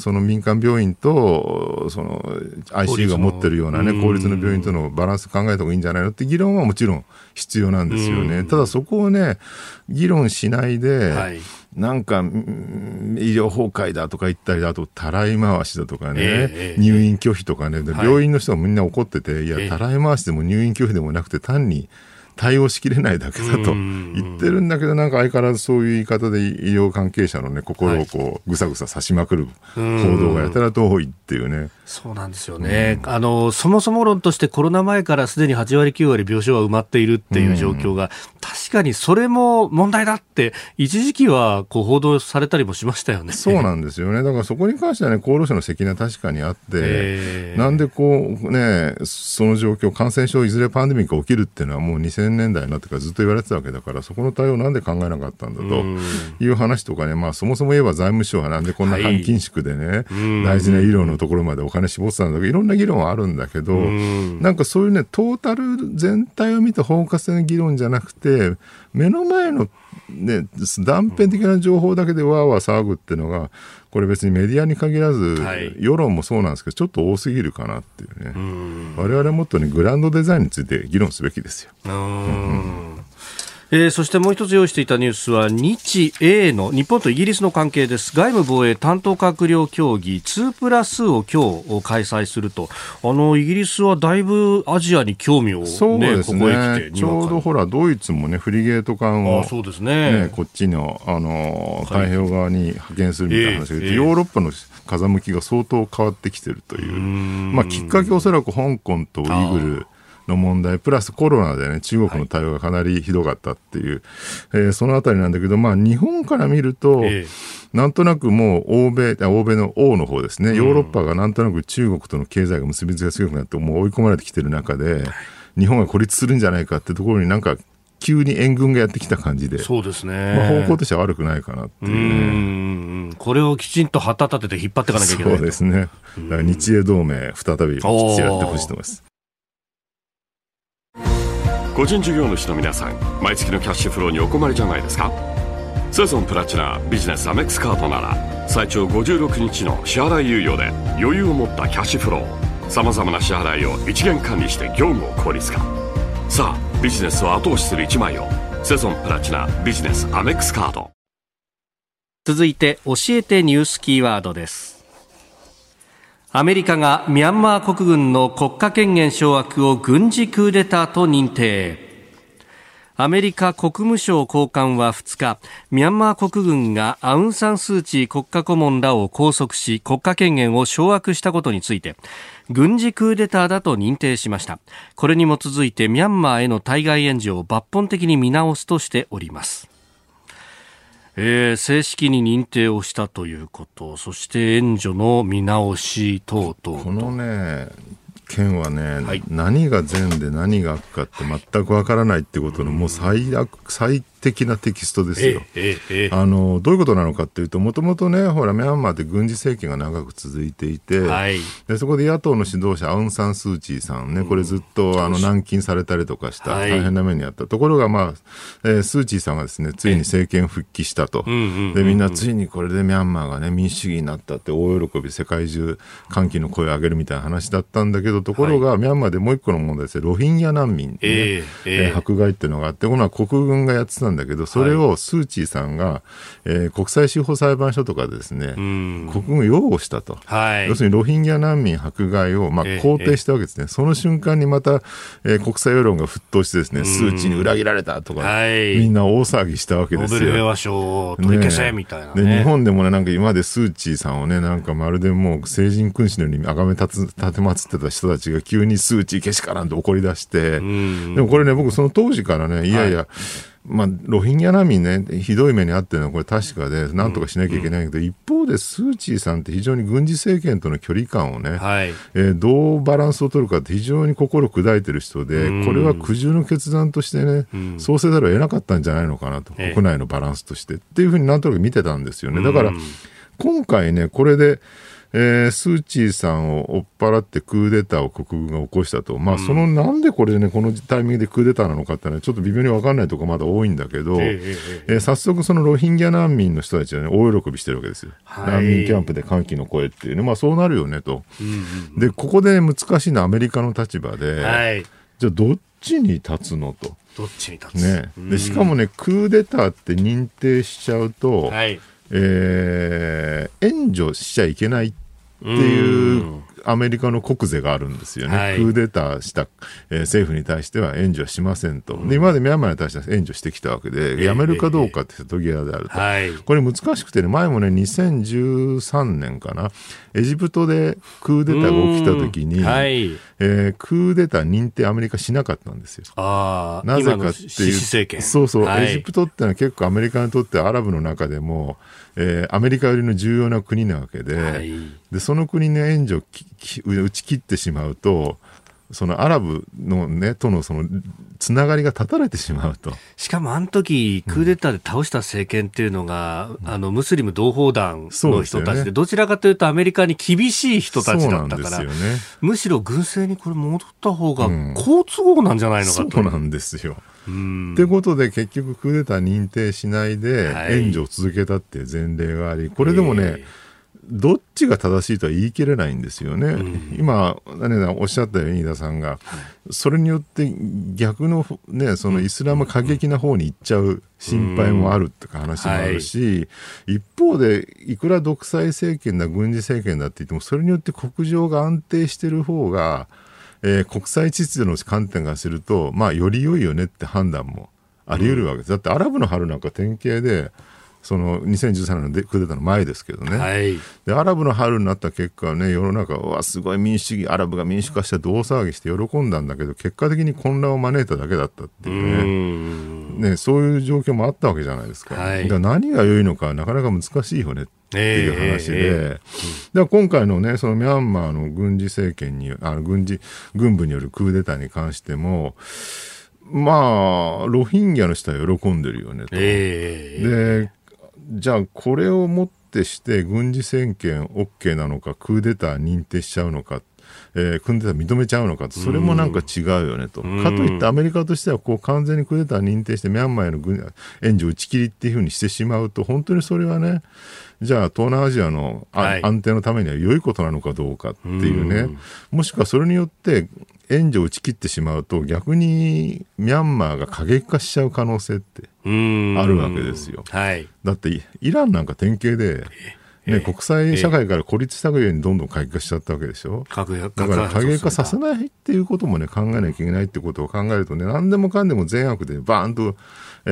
Speaker 6: その民間病院とその ICU が持ってるような、ね、公立の病院とのバランス考えた方がいいんじゃないのって議論はもちろん必要なんですよね。ただそこをね議論しないで、はい、なんか医療崩壊だとか言ったりだとたらい回しだとかね、入院拒否とかね、病院の人がみんな怒ってて、いやたらい回しでも入院拒否でもなくて単に対応しきれないだけだと言ってるんだけど、なんか相変わらずそういう言い方で医療関係者の、ね、心をこうぐさぐさ刺しまくる報道がやたらと多いっていうね。
Speaker 3: そうなんですよね、そもそも論としてコロナ前からすでに8割9割病床は埋まっているっていう状況が、確かにそれも問題だって一時期はこう報道されたりもしましたよね。
Speaker 6: そうなんですよね。だからそこに関しては、ね、厚労省の責任は確かにあって、なんでこう、ね、その状況感染症いずれパンデミックが起きるっていうのはもう2000年代になってからずっと言われてたわけだから、そこの対応をなんで考えなかったんだという話とかね、まあ、そもそも言えば財務省はなんでこんな半緊縮でね、大事な医療のところまでお金絞ってたんだけど、いろんな議論はあるんだけど、なんかそういうねトータル全体を見た包括的な議論じゃなくて、目の前の、ね、断片的な情報だけでわーわー騒ぐっていうのが、これ別にメディアに限らず、世論もそうなんですけどちょっと多すぎるかなっていうね。我々はもっとねグランドデザインについて議論すべきですよ。
Speaker 3: そしてもう一つ用意していたニュースは日英の日本とイギリスの関係です。外務防衛担当閣僚協議2+を今日開催すると。イギリスはだいぶアジアに興味を、ね、
Speaker 6: そうですね、
Speaker 3: ここへ来て
Speaker 6: ちょうどほらドイツもねフリゲート艦を、
Speaker 3: そうですね、
Speaker 6: こっちの、太平洋側に派遣するみたいな話が言って、ヨーロッパの風向きが相当変わってきてるという、まあ、きっかけはおそらく香港とウイグルの問題プラスコロナでね中国の対応がかなりひどかったっていう、そのあたりなんだけど、まあ、日本から見ると、なんとなくもう欧米の欧の方ですね、ヨーロッパがなんとなく中国との経済が結びつきが強くなってもう追い込まれてきてる中で、日本が孤立するんじゃないかってところになんか急に援軍がやってきた感じで、
Speaker 3: そうですね、
Speaker 6: まあ、方向としては悪くないかなっていうね。
Speaker 3: これをきちんと旗立てて引っ張っていかなきゃいけない。
Speaker 6: そうですね。だから日英同盟再びきっちりやってほしいと思います。
Speaker 7: 個人事業主の皆さん、毎月のキャッシュフローにお困りじゃないですか。セゾンプラチナビジネスアメックスカードなら最長56日の支払い猶予で余裕を持ったキャッシュフロー、さまざまな支払いを一元管理して業務を効率化。さあビジネスを後押しする一枚を、セゾンプラチナビジネスアメックスカード。
Speaker 3: 続いて教えてニュースキーワードです。アメリカがミャンマー国軍の国家権限掌握を軍事クーデターと認定。アメリカ国務省高官は2日、ミャンマー国軍がアウン・サン・スー・チー国家顧問らを拘束し国家権限を掌握したことについて軍事クーデターだと認定しました。これに基づいてミャンマーへの対外援助を抜本的に見直すとしております。正式に認定をしたということ、そして援助の見直し等々。
Speaker 6: このね件はね、何が善で何が悪かって全くわからないってことのもう最適なテキストですよ。どういうことなのかっていうと、もともとねほらミャンマーで軍事政権が長く続いていて、でそこで野党の指導者アウン・サン・スー・チーさんね、これずっと軟禁されたりとかした、大変な目にあったところが、まあスー・チーさんがですねついに政権復帰したと、でみんなついにこれでミャンマーがね民主主義になったって大喜び、世界中歓喜の声を上げるみたいな話だったんだけど、ところが、ミャンマーでもう一個の問題ですね、ロヒンギャ難民、迫害っていうのがあって、このは国軍がやってたんだけど、それをスー・チーさんが、国際司法裁判所とかでですね、国軍を擁護したと、要するにロヒンギャ難民迫害を、肯定したわけですね。その瞬間にまた、国際世論が沸騰してですね、スー・チーに裏切られたとか、みんな大騒ぎしたわけですよ。
Speaker 3: ノーベル平和賞を取り消せみたいな、ね。
Speaker 6: で日本でもね、なんか今までスー・チーさんをね、なんかまるでもう聖人君子のように崇め立てまつってた人たちが急にスー・チーけしからんと怒り出して、でもこれね、僕その当時からね、いやいや、ロヒンギャ難民ね、ひどい目に遭ってるのはこれ確かで、なんとかしなきゃいけないけど、一方でスー・チーさんって非常に軍事政権との距離感をね、どうバランスを取るかって非常に心砕いてる人で、これは苦渋の決断としてね、そうせざるを得なかったんじゃないのかなと、国内のバランスとしてっていうふうになんとなく見てたんですよね。だから今回ね、これでスー・チーさんを追っ払ってクーデターを国軍が起こしたと、そのなんでこれね、このタイミングでクーデターなのかってのはちょっと微妙に分かんないところまだ多いんだけど、早速そのロヒンギャ難民の人たちはね、大喜びしてるわけですよ。難民キャンプで歓喜の声っていうね、そうなるよねと。で、ここで難しいのはアメリカの立場で、じゃあどっちに立つのと。
Speaker 3: どっちに立つ
Speaker 6: ね。で、しかもね、クーデターって認定しちゃうと、援助しちゃいけないっていうアメリカの国是があるんですよね。クーデターした、政府に対しては援助はしませんと。で、今までミャンマーに対しては援助してきたわけで、やめるかどうかって瀬戸際であると。これ難しくてね、前もね、2013年かな、エジプトでクーデターが起きた時に、クーデター認定アメリカしなかったんですよ。なぜかっていうと、そうそう、エジプトってのは結構アメリカにとってアラブの中でも、アメリカよりの重要な国なわけで、でその国の援助を打ち切ってしまうと、そのアラブの、ね、とのそのつながりが断たれてしまうと。
Speaker 3: しかもあの時クーデターで倒した政権っていうのが、ムスリム同胞団の人たちで、どちらかというとアメリカに厳しい人たちだったから、むしろ軍政にこれ戻った方が好都合なんじゃないのかと。
Speaker 6: そうなんですよ。ってことで結局クーデター認定しないで援助を続けたっていう前例があり、これでもね、どっちが正しいとは言い切れないんですよね。今、おっしゃったように飯田さんが、それによって逆の、ね、そのイスラム過激な方に行っちゃう心配もあるって話もあるし、一方でいくら独裁政権だ軍事政権だって言っても、それによって国情が安定してる方が、国際秩序の観点からすると、より良いよねって判断もあり得るわけです。だってアラブの春なんか典型で、その2013年のクーデターの前ですけどね、でアラブの春になった結果はね、世の中はすごい民主主義、アラブが民主化して大騒ぎして喜んだんだけど、結果的に混乱を招いただけだったっていうね、そういう状況もあったわけじゃないですか。だから何が良いのかなかなか難しいよねっていう話で、だから今回のね、そのミャンマーの軍事政権に軍部によるクーデターに関しても、ロヒンギャの人は喜んでるよねと。でじゃあこれをもってして軍事政権 OK なのか、クーデター認定しちゃうのか、クーデター認めちゃうのかと、それもなんか違うよねと。かといってアメリカとしてはこう完全にクーデター認定してミャンマーへの援助打ち切りっていうふうにしてしまうと、本当にそれはね、じゃあ東南アジアの安定のためには良いことなのかどうかっていうね、もしくはそれによって援助を打ち切ってしまうと逆にミャンマーが過激化しちゃう可能性ってあるわけですよ。だってイランなんか典型で、国際社会から孤立したようにどんどん過激化しちゃったわけでしょ。だから過激化させないっていうこともね、考えなきゃいけないってことを考えるとね、何でもかんでも善悪でバーンと、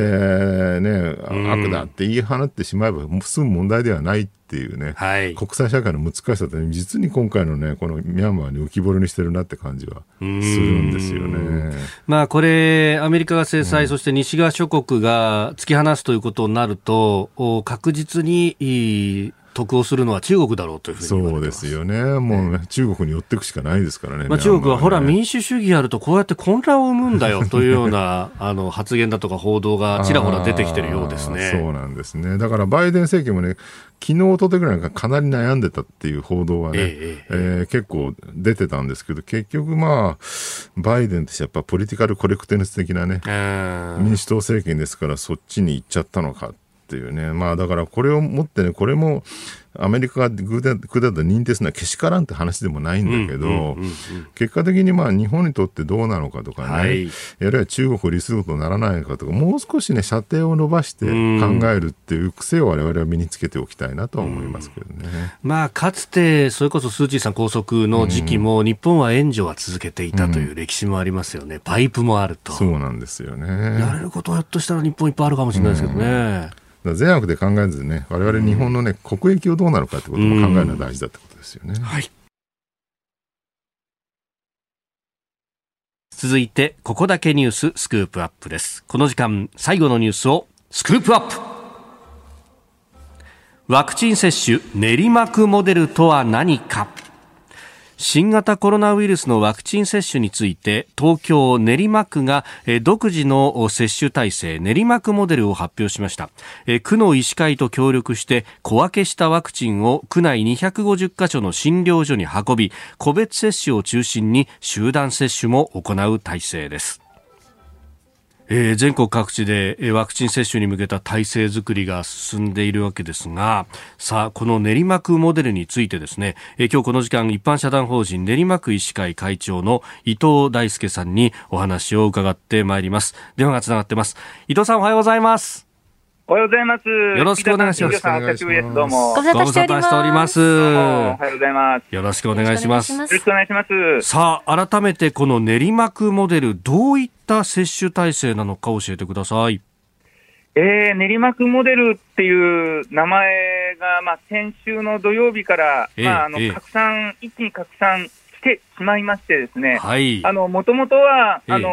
Speaker 6: 悪だって言い放ってしまえば済む問題ではないっていうね、国際社会の難しさって、ね、実に今回のね、このミャンマーに浮き彫りにしてるなって感じはするんですよね。
Speaker 3: これアメリカが制裁、そして西側諸国が突き放すということになると、確実に得をするのは中国だろうというふうに言われてます。そうですよね。もう、中国に寄っていくしかないですからね。中国はほら民主主義やるとこうやって混乱を生むんだよというような発言だとか報道がちらほら出てきてるようですね。
Speaker 6: そうなんですね。だからバイデン政権もね、昨日おとといぐらいかかなり悩んでたっていう報道はね、結構出てたんですけど、結局バイデンとしてやっぱポリティカルコレクテネス的なね、民主党政権ですからそっちに行っちゃったのかっていうね。だからこれをもってね、これもアメリカがクーデター認定するのはけしからんって話でもないんだけど、結果的に日本にとってどうなのかとかね、あるいは中国を利することにならないのかとか、もう少しね、射程を伸ばして考えるっていう癖を我々は身につけておきたいなとは思いますけどね。かつてそれこそスー・チーさん拘束の時期も、日本は援助は続けていたという歴史もありますよね。パイプもあると。そうなんですよね。やれることはひょっとしたら日本いっぱいあるかもしれないですけどね。善悪で考えずね、我々日本のね、国益をどうなるかってことも考えるのが大事だってことですよね。
Speaker 3: 続いてここだけニューススクープアップです。この時間最後のニュースをスクープアップ。ワクチン接種練馬区モデルとは何か。 新型コロナウイルスのワクチン接種について東京練馬区が独自の接種体制練馬区モデルを発表しました。区の医師会と協力して小分けしたワクチンを区内250カ所の診療所に運び、個別接種を中心に集団接種も行う体制です。全国各地でワクチン接種に向けた体制づくりが進んでいるわけですが、さあこの練馬区モデルについてですね、今日この時間一般社団法人練馬区医師会会長の伊藤大輔さんにお話を伺ってまいります。電話がつながってます。伊藤さん、おはようございます。
Speaker 9: おはようございます。
Speaker 3: よろしくお願いします。
Speaker 9: どうも
Speaker 4: ご無沙汰しております。
Speaker 9: おはようございます。
Speaker 3: よろしくお願いします。
Speaker 9: よろしくお願いします。
Speaker 3: さあ改めてこの練馬区モデル、どういった接種体制なのか教えてください。
Speaker 9: 練馬区モデルっていう名前が、先週の土曜日から、一気に拡散してしまいましてですね、もともとは、我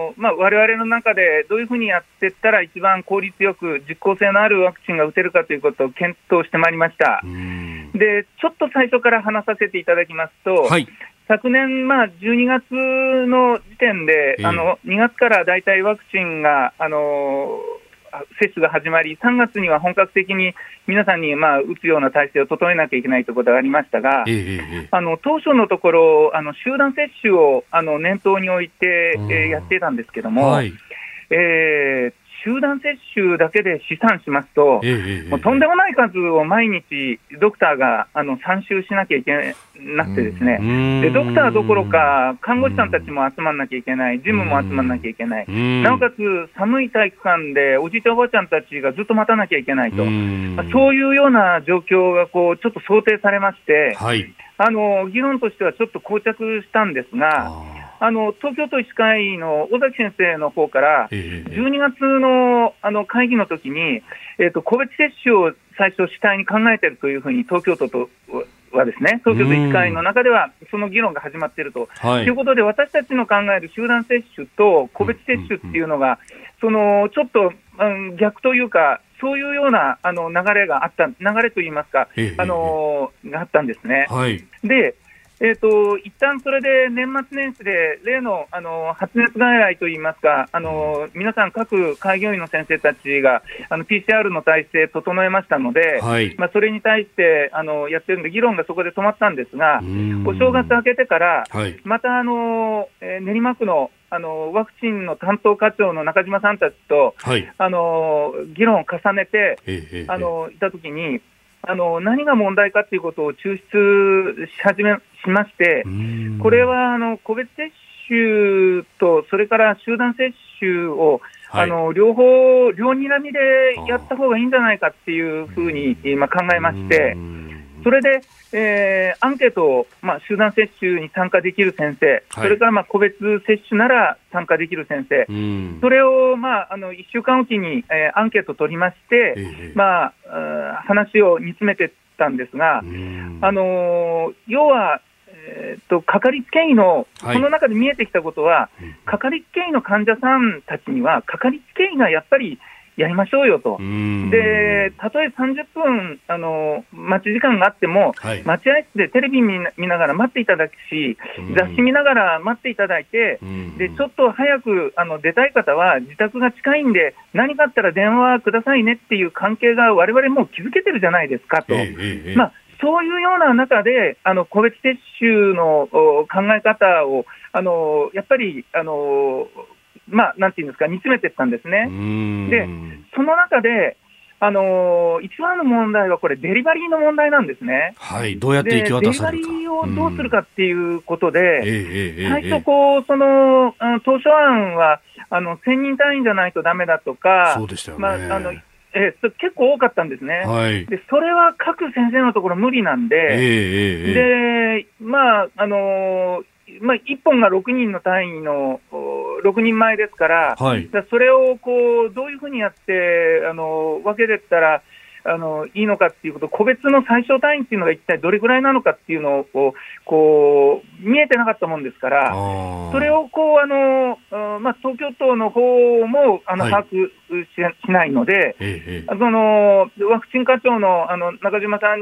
Speaker 9: 々の中でどういうふうにやっていったら一番効率よく実効性のあるワクチンが打てるかということを検討してまいりました。で、ちょっと最初から話させていただきますと、昨年、12月の時点で、2月からだいたいワクチンが、接種が始まり、3月には本格的に皆さんに打つような体制を整えなきゃいけないということがありましたが、当初のところ、集団接種を念頭に置いて、やっていたんですけども、集団接種だけで試算しますと、もうとんでもない数を毎日ドクターが参集しなきゃいけなくてですね、でドクターどころか看護師さんたちも集まんなきゃいけない、事務も集まんなきゃいけない、なおかつ寒い体育館でおじいちゃんおばあちゃんたちがずっと待たなきゃいけないと、そういうような状況がちょっと想定されまして、議論としてはちょっと膠着したんですが、東京都医師会の尾崎先生の方から、12月の会議の時に、個別接種を最初主体に考えているというふうに東京都とはですね、東京都医師会の中ではその議論が始まっていると、いうことで、私たちの考える集団接種と個別接種っていうのが、ちょっと、逆というか、そういうような流れがあった、流れといいますか、があったんですね。で一旦それで年末年始で例の発熱外来といいますか、皆さん各開業医の先生たちがPCR の体制整えましたので、それに対してやってるんで議論がそこで止まったんですが、お正月明けてから、また練馬区のワクチンの担当課長の中島さんたちと、議論を重ねていたときに、何が問題かということを抽出しまして、これは個別接種とそれから集団接種を、両方両にらみでやった方がいいんじゃないかっていうふうに今考えまして、それで、アンケートを、集団接種に参加できる先生、それから個別接種なら参加できる先生、それを、1週間おきに、アンケートを取りまして、話を煮詰めていったんですが、要は、かかりつけ医の、その中で見えてきたことは、かかりつけ医の患者さんたちには、かかりつけ医がやっぱりやりましょうよと。で、たとえ30分待ち時間があっても、待合室でテレビ見ながら待っていただくし、雑誌見ながら待っていただいて、でちょっと早く出たい方は自宅が近いんで、何かあったら電話くださいねっていう関係が我々もう築けてるじゃないですかと。そういうような中で、個別接種の考え方を、やっぱり、なんていうんですか、煮詰めていったんですね。で、その中で、一番の問題はこれ、デリバリーの問題なんですね。
Speaker 3: どうやって行き渡されるか。
Speaker 9: デリバリーをどうするかっていうことで、最初当初案は、1000人単位じゃないとダメだとか、
Speaker 3: そうでしたよね。
Speaker 9: 結構多かったんですね。でそれは各先生のところ無理なんで、で、1本が6人の単位の6人前ですから、それをどういうふうにやって分けていったらいいのかっていうこと、個別の最小単位っていうのが一体どれぐらいなのかっていうのを見えてなかったもんですから、それを東京都の方も把握しないので、ワクチン課長の中島さんに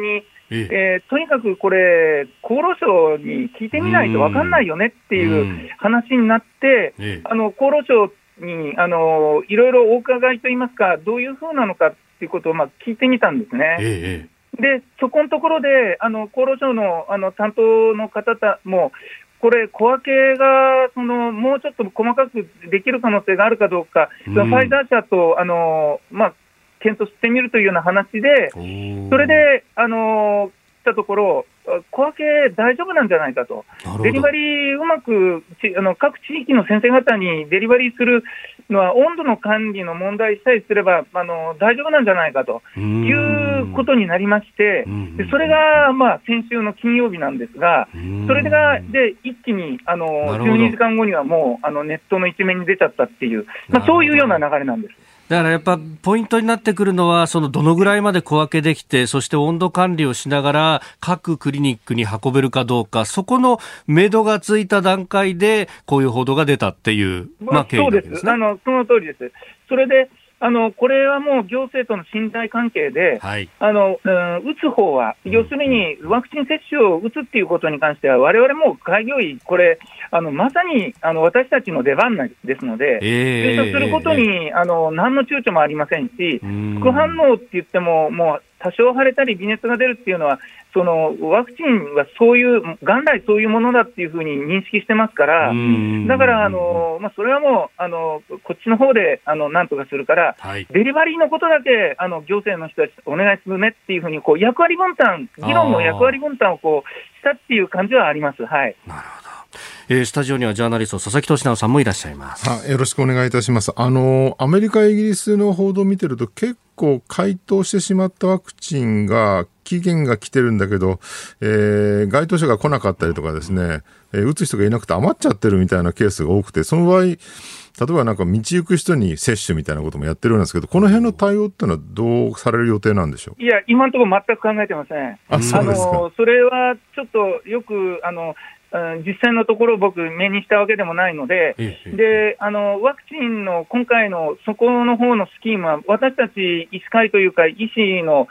Speaker 9: とにかくこれ、厚労省に聞いてみないと分かんないよねっていう話になって、厚労省にいろいろお伺いといいますか、どういうふうなのかっていうことを聞いてみたんですね。で、そこのところで、厚労省の担当の方も、これ、小分けがもうちょっと細かくできる可能性があるかどうか、ファイザー社と検討してみるというような話で、それで来たところ、小分け大丈夫なんじゃないかと、デリバリーうまく各地域の先生方にデリバリーするのは、温度の管理の問題さえすれば大丈夫なんじゃないかということになりまして、でそれが先週の金曜日なんですが、それで一気に12時間後にはもうネットの一面に出ちゃったっていう、そういうような流れなんです。
Speaker 3: だからやっぱポイントになってくるのは、どのぐらいまで小分けできて、そして温度管理をしながら各クリニックに運べるかどうか、そこの目処がついた段階でこういう報道が出たっていう、経緯なわけですね。
Speaker 9: その通りです。それでこれはもう行政との信頼関係で、打つ方は、要するにワクチン接種を打つっていうことに関しては、我々も開業医、これまさに私たちの出番ですので、注射することに何の躊躇もありませんし、副反応って言っても、もう多少腫れたり微熱が出るっていうのは、ワクチンは元来そういうものだっていうふうに認識してますから、だからそれはもうこっちの方でなんとかするから、デリバリーのことだけ行政の人たちお願いするねっていうふうに役割分担、議論の役割分担をしたっていう感じはあります。
Speaker 3: なるほど。スタジオにはジャーナリスト佐々木俊直さんもいらっしゃいます。
Speaker 6: よろしくお願いいたします。アメリカ、イギリスの報道を見てると、結構回答してしまったワクチンが期限が来てるんだけど、該当者が来なかったりとかですね、打つ人がいなくて余っちゃってるみたいなケースが多くて、その場合、例えば道行く人に接種みたいなこともやってるんですけど、この辺の対応っていうのはどうされる予定なんでしょう。
Speaker 9: いや、今のところ全く考えてません。
Speaker 6: そうですか。
Speaker 9: それはちょっとよく実際のところ僕目にしたわけでもないので、でワクチンの今回のそこの方のスキームは、私たち医師会というか医師の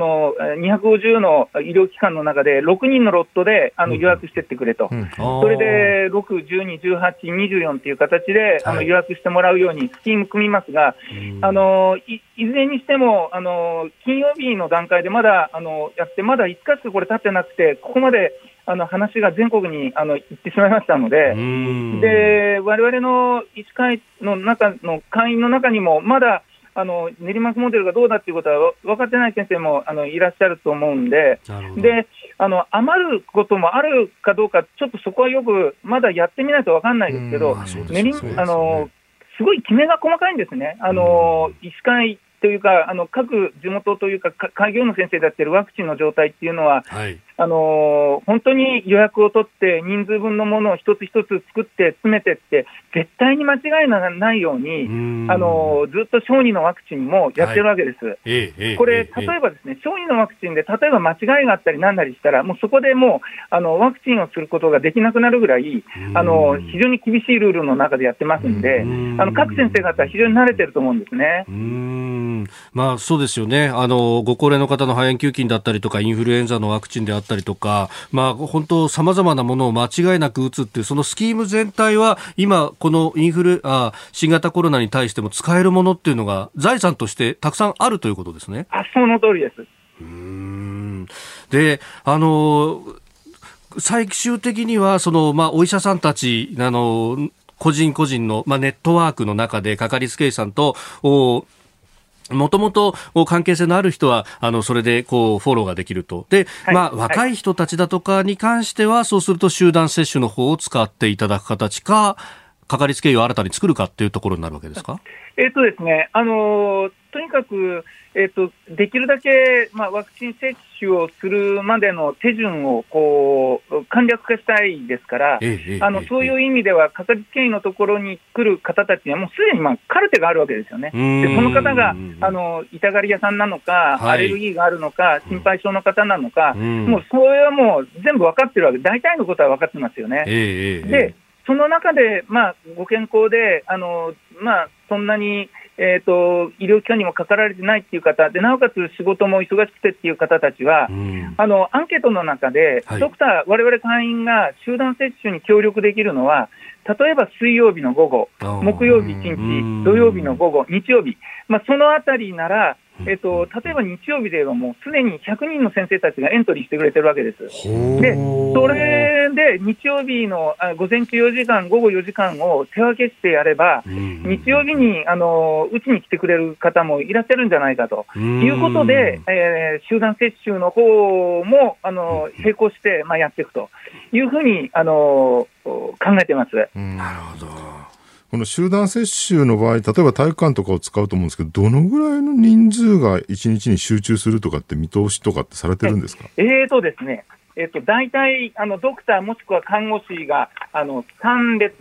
Speaker 9: 250の医療機関の中で6人のロットで予約してってくれと、それで6、12、18、24という形で予約してもらうようにスキーム組みますが、いずれにしても金曜日の段階でまだやって、まだ5日しかこれ経ってなくて、ここまで話が全国に行ってしまいましたので、我々の医師会の中の会員の中にもまだ練馬区モデルがどうだっていうことは分かってない先生もいらっしゃると思うんで、余ることもあるかどうか、ちょっとそこはよくまだやってみないと分かんないですけど、すごいきめが細かいんですね。医師会というか各地元というか開業の先生でやってるワクチンの状態っていうのは、本当に予約を取って人数分のものを一つ一つ作って詰めてって、絶対に間違いがないようにずっと小児のワクチンもやってるわけです。これ例えばですね、小児のワクチンで例えば間違いがあったりなんなりしたら、もうそこでもうワクチンをすることができなくなるぐらい非常に厳しいルールの中でやってますんで、各先生方は非常に慣れてると思うんですね。
Speaker 3: そうですよね。ご高齢の方の肺炎球菌だったりとか、インフルエンザのワクチンであったりとか、本当様々なものを間違いなく打つっていう、そのスキーム全体は今この新型コロナに対しても使えるものっていうのが財産としてたくさんあるということですね。
Speaker 9: その通りです。
Speaker 3: で、最終的にはお医者さんたち個人個人の、ネットワークの中でかかりつけ医さんともともと関係性のある人はそれでフォローができると。で、若い人たちだとかに関しては、そうすると集団接種の方を使っていただく形か、かかりつけ医を新たに作るかっていうところになるわけですか。
Speaker 9: ですね、とにかく、できるだけ、ワクチン接種をするまでの手順を簡略化したいですから、そういう意味ではかかりつけ医のところに来る方たちにはもうすでにカルテがあるわけですよね。でその方が痛がり屋さんなのか、アレルギーがあるのか、心配性の方なのか、もうそれはもう全部分かってるわけ、大体のことは分かってますよね。でその中で、ご健康でそんなに、 医療機関にもかかられてないっていう方で、なおかつ仕事も忙しくてっていう方たちは、アンケートの中で、ドクター、我々会員が集団接種に協力できるのは、例えば水曜日の午後、木曜日1日、土曜日の午後、日曜日、そのあたりなら、例えば日曜日ではもうすでに100人の先生たちがエントリーしてくれてるわけです。で、それで日曜日の午前中4時間、午後4時間を手分けしてやれば、日曜日にうちに来てくれる方もいらっしゃるんじゃないかということで、集団接種の方も並行してやっていくというふうに考えています。
Speaker 3: なるほど。
Speaker 6: この集団接種の場合、例えば体育館とかを使うと思うんですけど、どのぐらいの人数が1日に集中するとかって見通しとかってされてるんですか？
Speaker 9: ですね、大体ドクターもしくは看護師が3列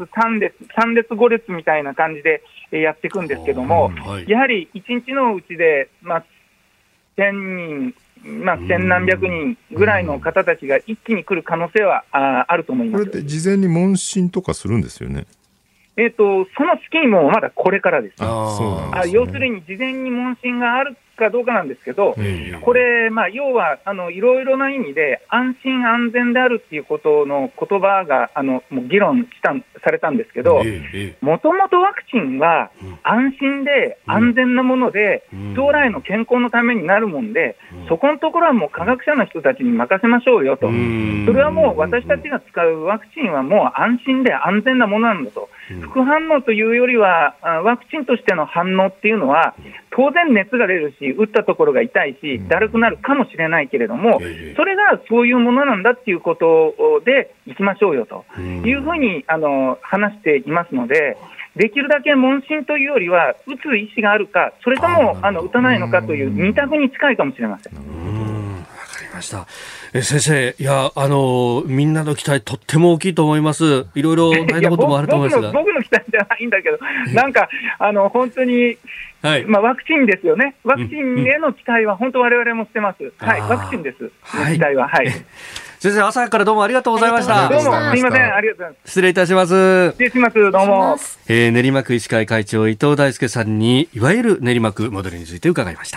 Speaker 9: 5列みたいな感じでやっていくんですけども、やはり1日のうちで、1000人、千何百人ぐらいの方たちが一気に来る可能性はあると思います。
Speaker 6: これって事前に問診とかするんですよね？
Speaker 9: そのスキームもまだこれからです。
Speaker 6: そうなんですね。
Speaker 9: 要するに事前に問診があるかどうかなんですけど、これ、要はいろいろな意味で安心安全であるっていうことの言葉がもう議論されたんですけど、もともとワクチンは安心で安全なもので、将来の健康のためになるもんで、そこのところはもう科学者の人たちに任せましょうよと。それはもう私たちが使うワクチンはもう安心で安全なものなんだと。副反応というよりはワクチンとしての反応っていうのは当然熱が出るし、打ったところが痛いし、だるくなるかもしれないけれども、それがそういうものなんだっていうことでいきましょうよというふうに話していますので、できるだけ問診というよりは打つ意思があるか、それとも打たないのかという二択に近いかもしれません。
Speaker 3: わかりました。先生、いやみんなの期待とっても大きいと思います。いろいろ大変なこともあると思いますが、
Speaker 9: 僕の期待じゃないんだけど、なんか本当に、ワクチンですよね。ワクチンへの期待は本当我々もしてます。ワクチンです。期待は。
Speaker 3: 先生、朝からどうもありがとうございました。
Speaker 9: どうもすみません、ありがとうございます。
Speaker 3: 失礼いたします。
Speaker 9: 失礼します。どうも。
Speaker 3: 練馬区医師会会長伊藤大輔さんにいわゆる練馬区モデルについて伺いました。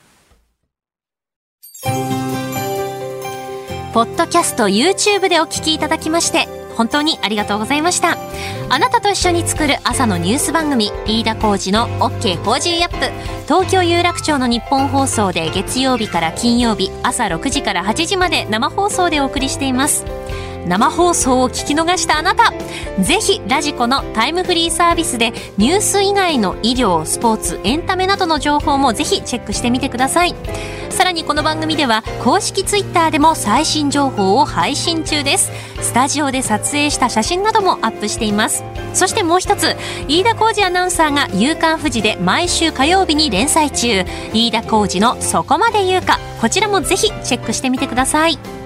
Speaker 4: ポッドキャスト YouTube でお聞きいただきまして本当にありがとうございました。あなたと一緒に作る朝のニュース番組、飯田浩司の OK コージーアップ。東京有楽町の日本放送で月曜日から金曜日朝6時から8時まで生放送でお送りしています。生放送を聞き逃したあなた、ぜひラジコのタイムフリーサービスでニュース以外の医療、スポーツ、エンタメなどの情報もぜひチェックしてみてください。さらにこの番組では公式ツイッターでも最新情報を配信中です。スタジオで撮影した写真などもアップしています。そしてもう一つ、飯田浩司アナウンサーが夕刊フジで毎週火曜日に連載中、飯田浩司のそこまで言うか、こちらもぜひチェックしてみてください。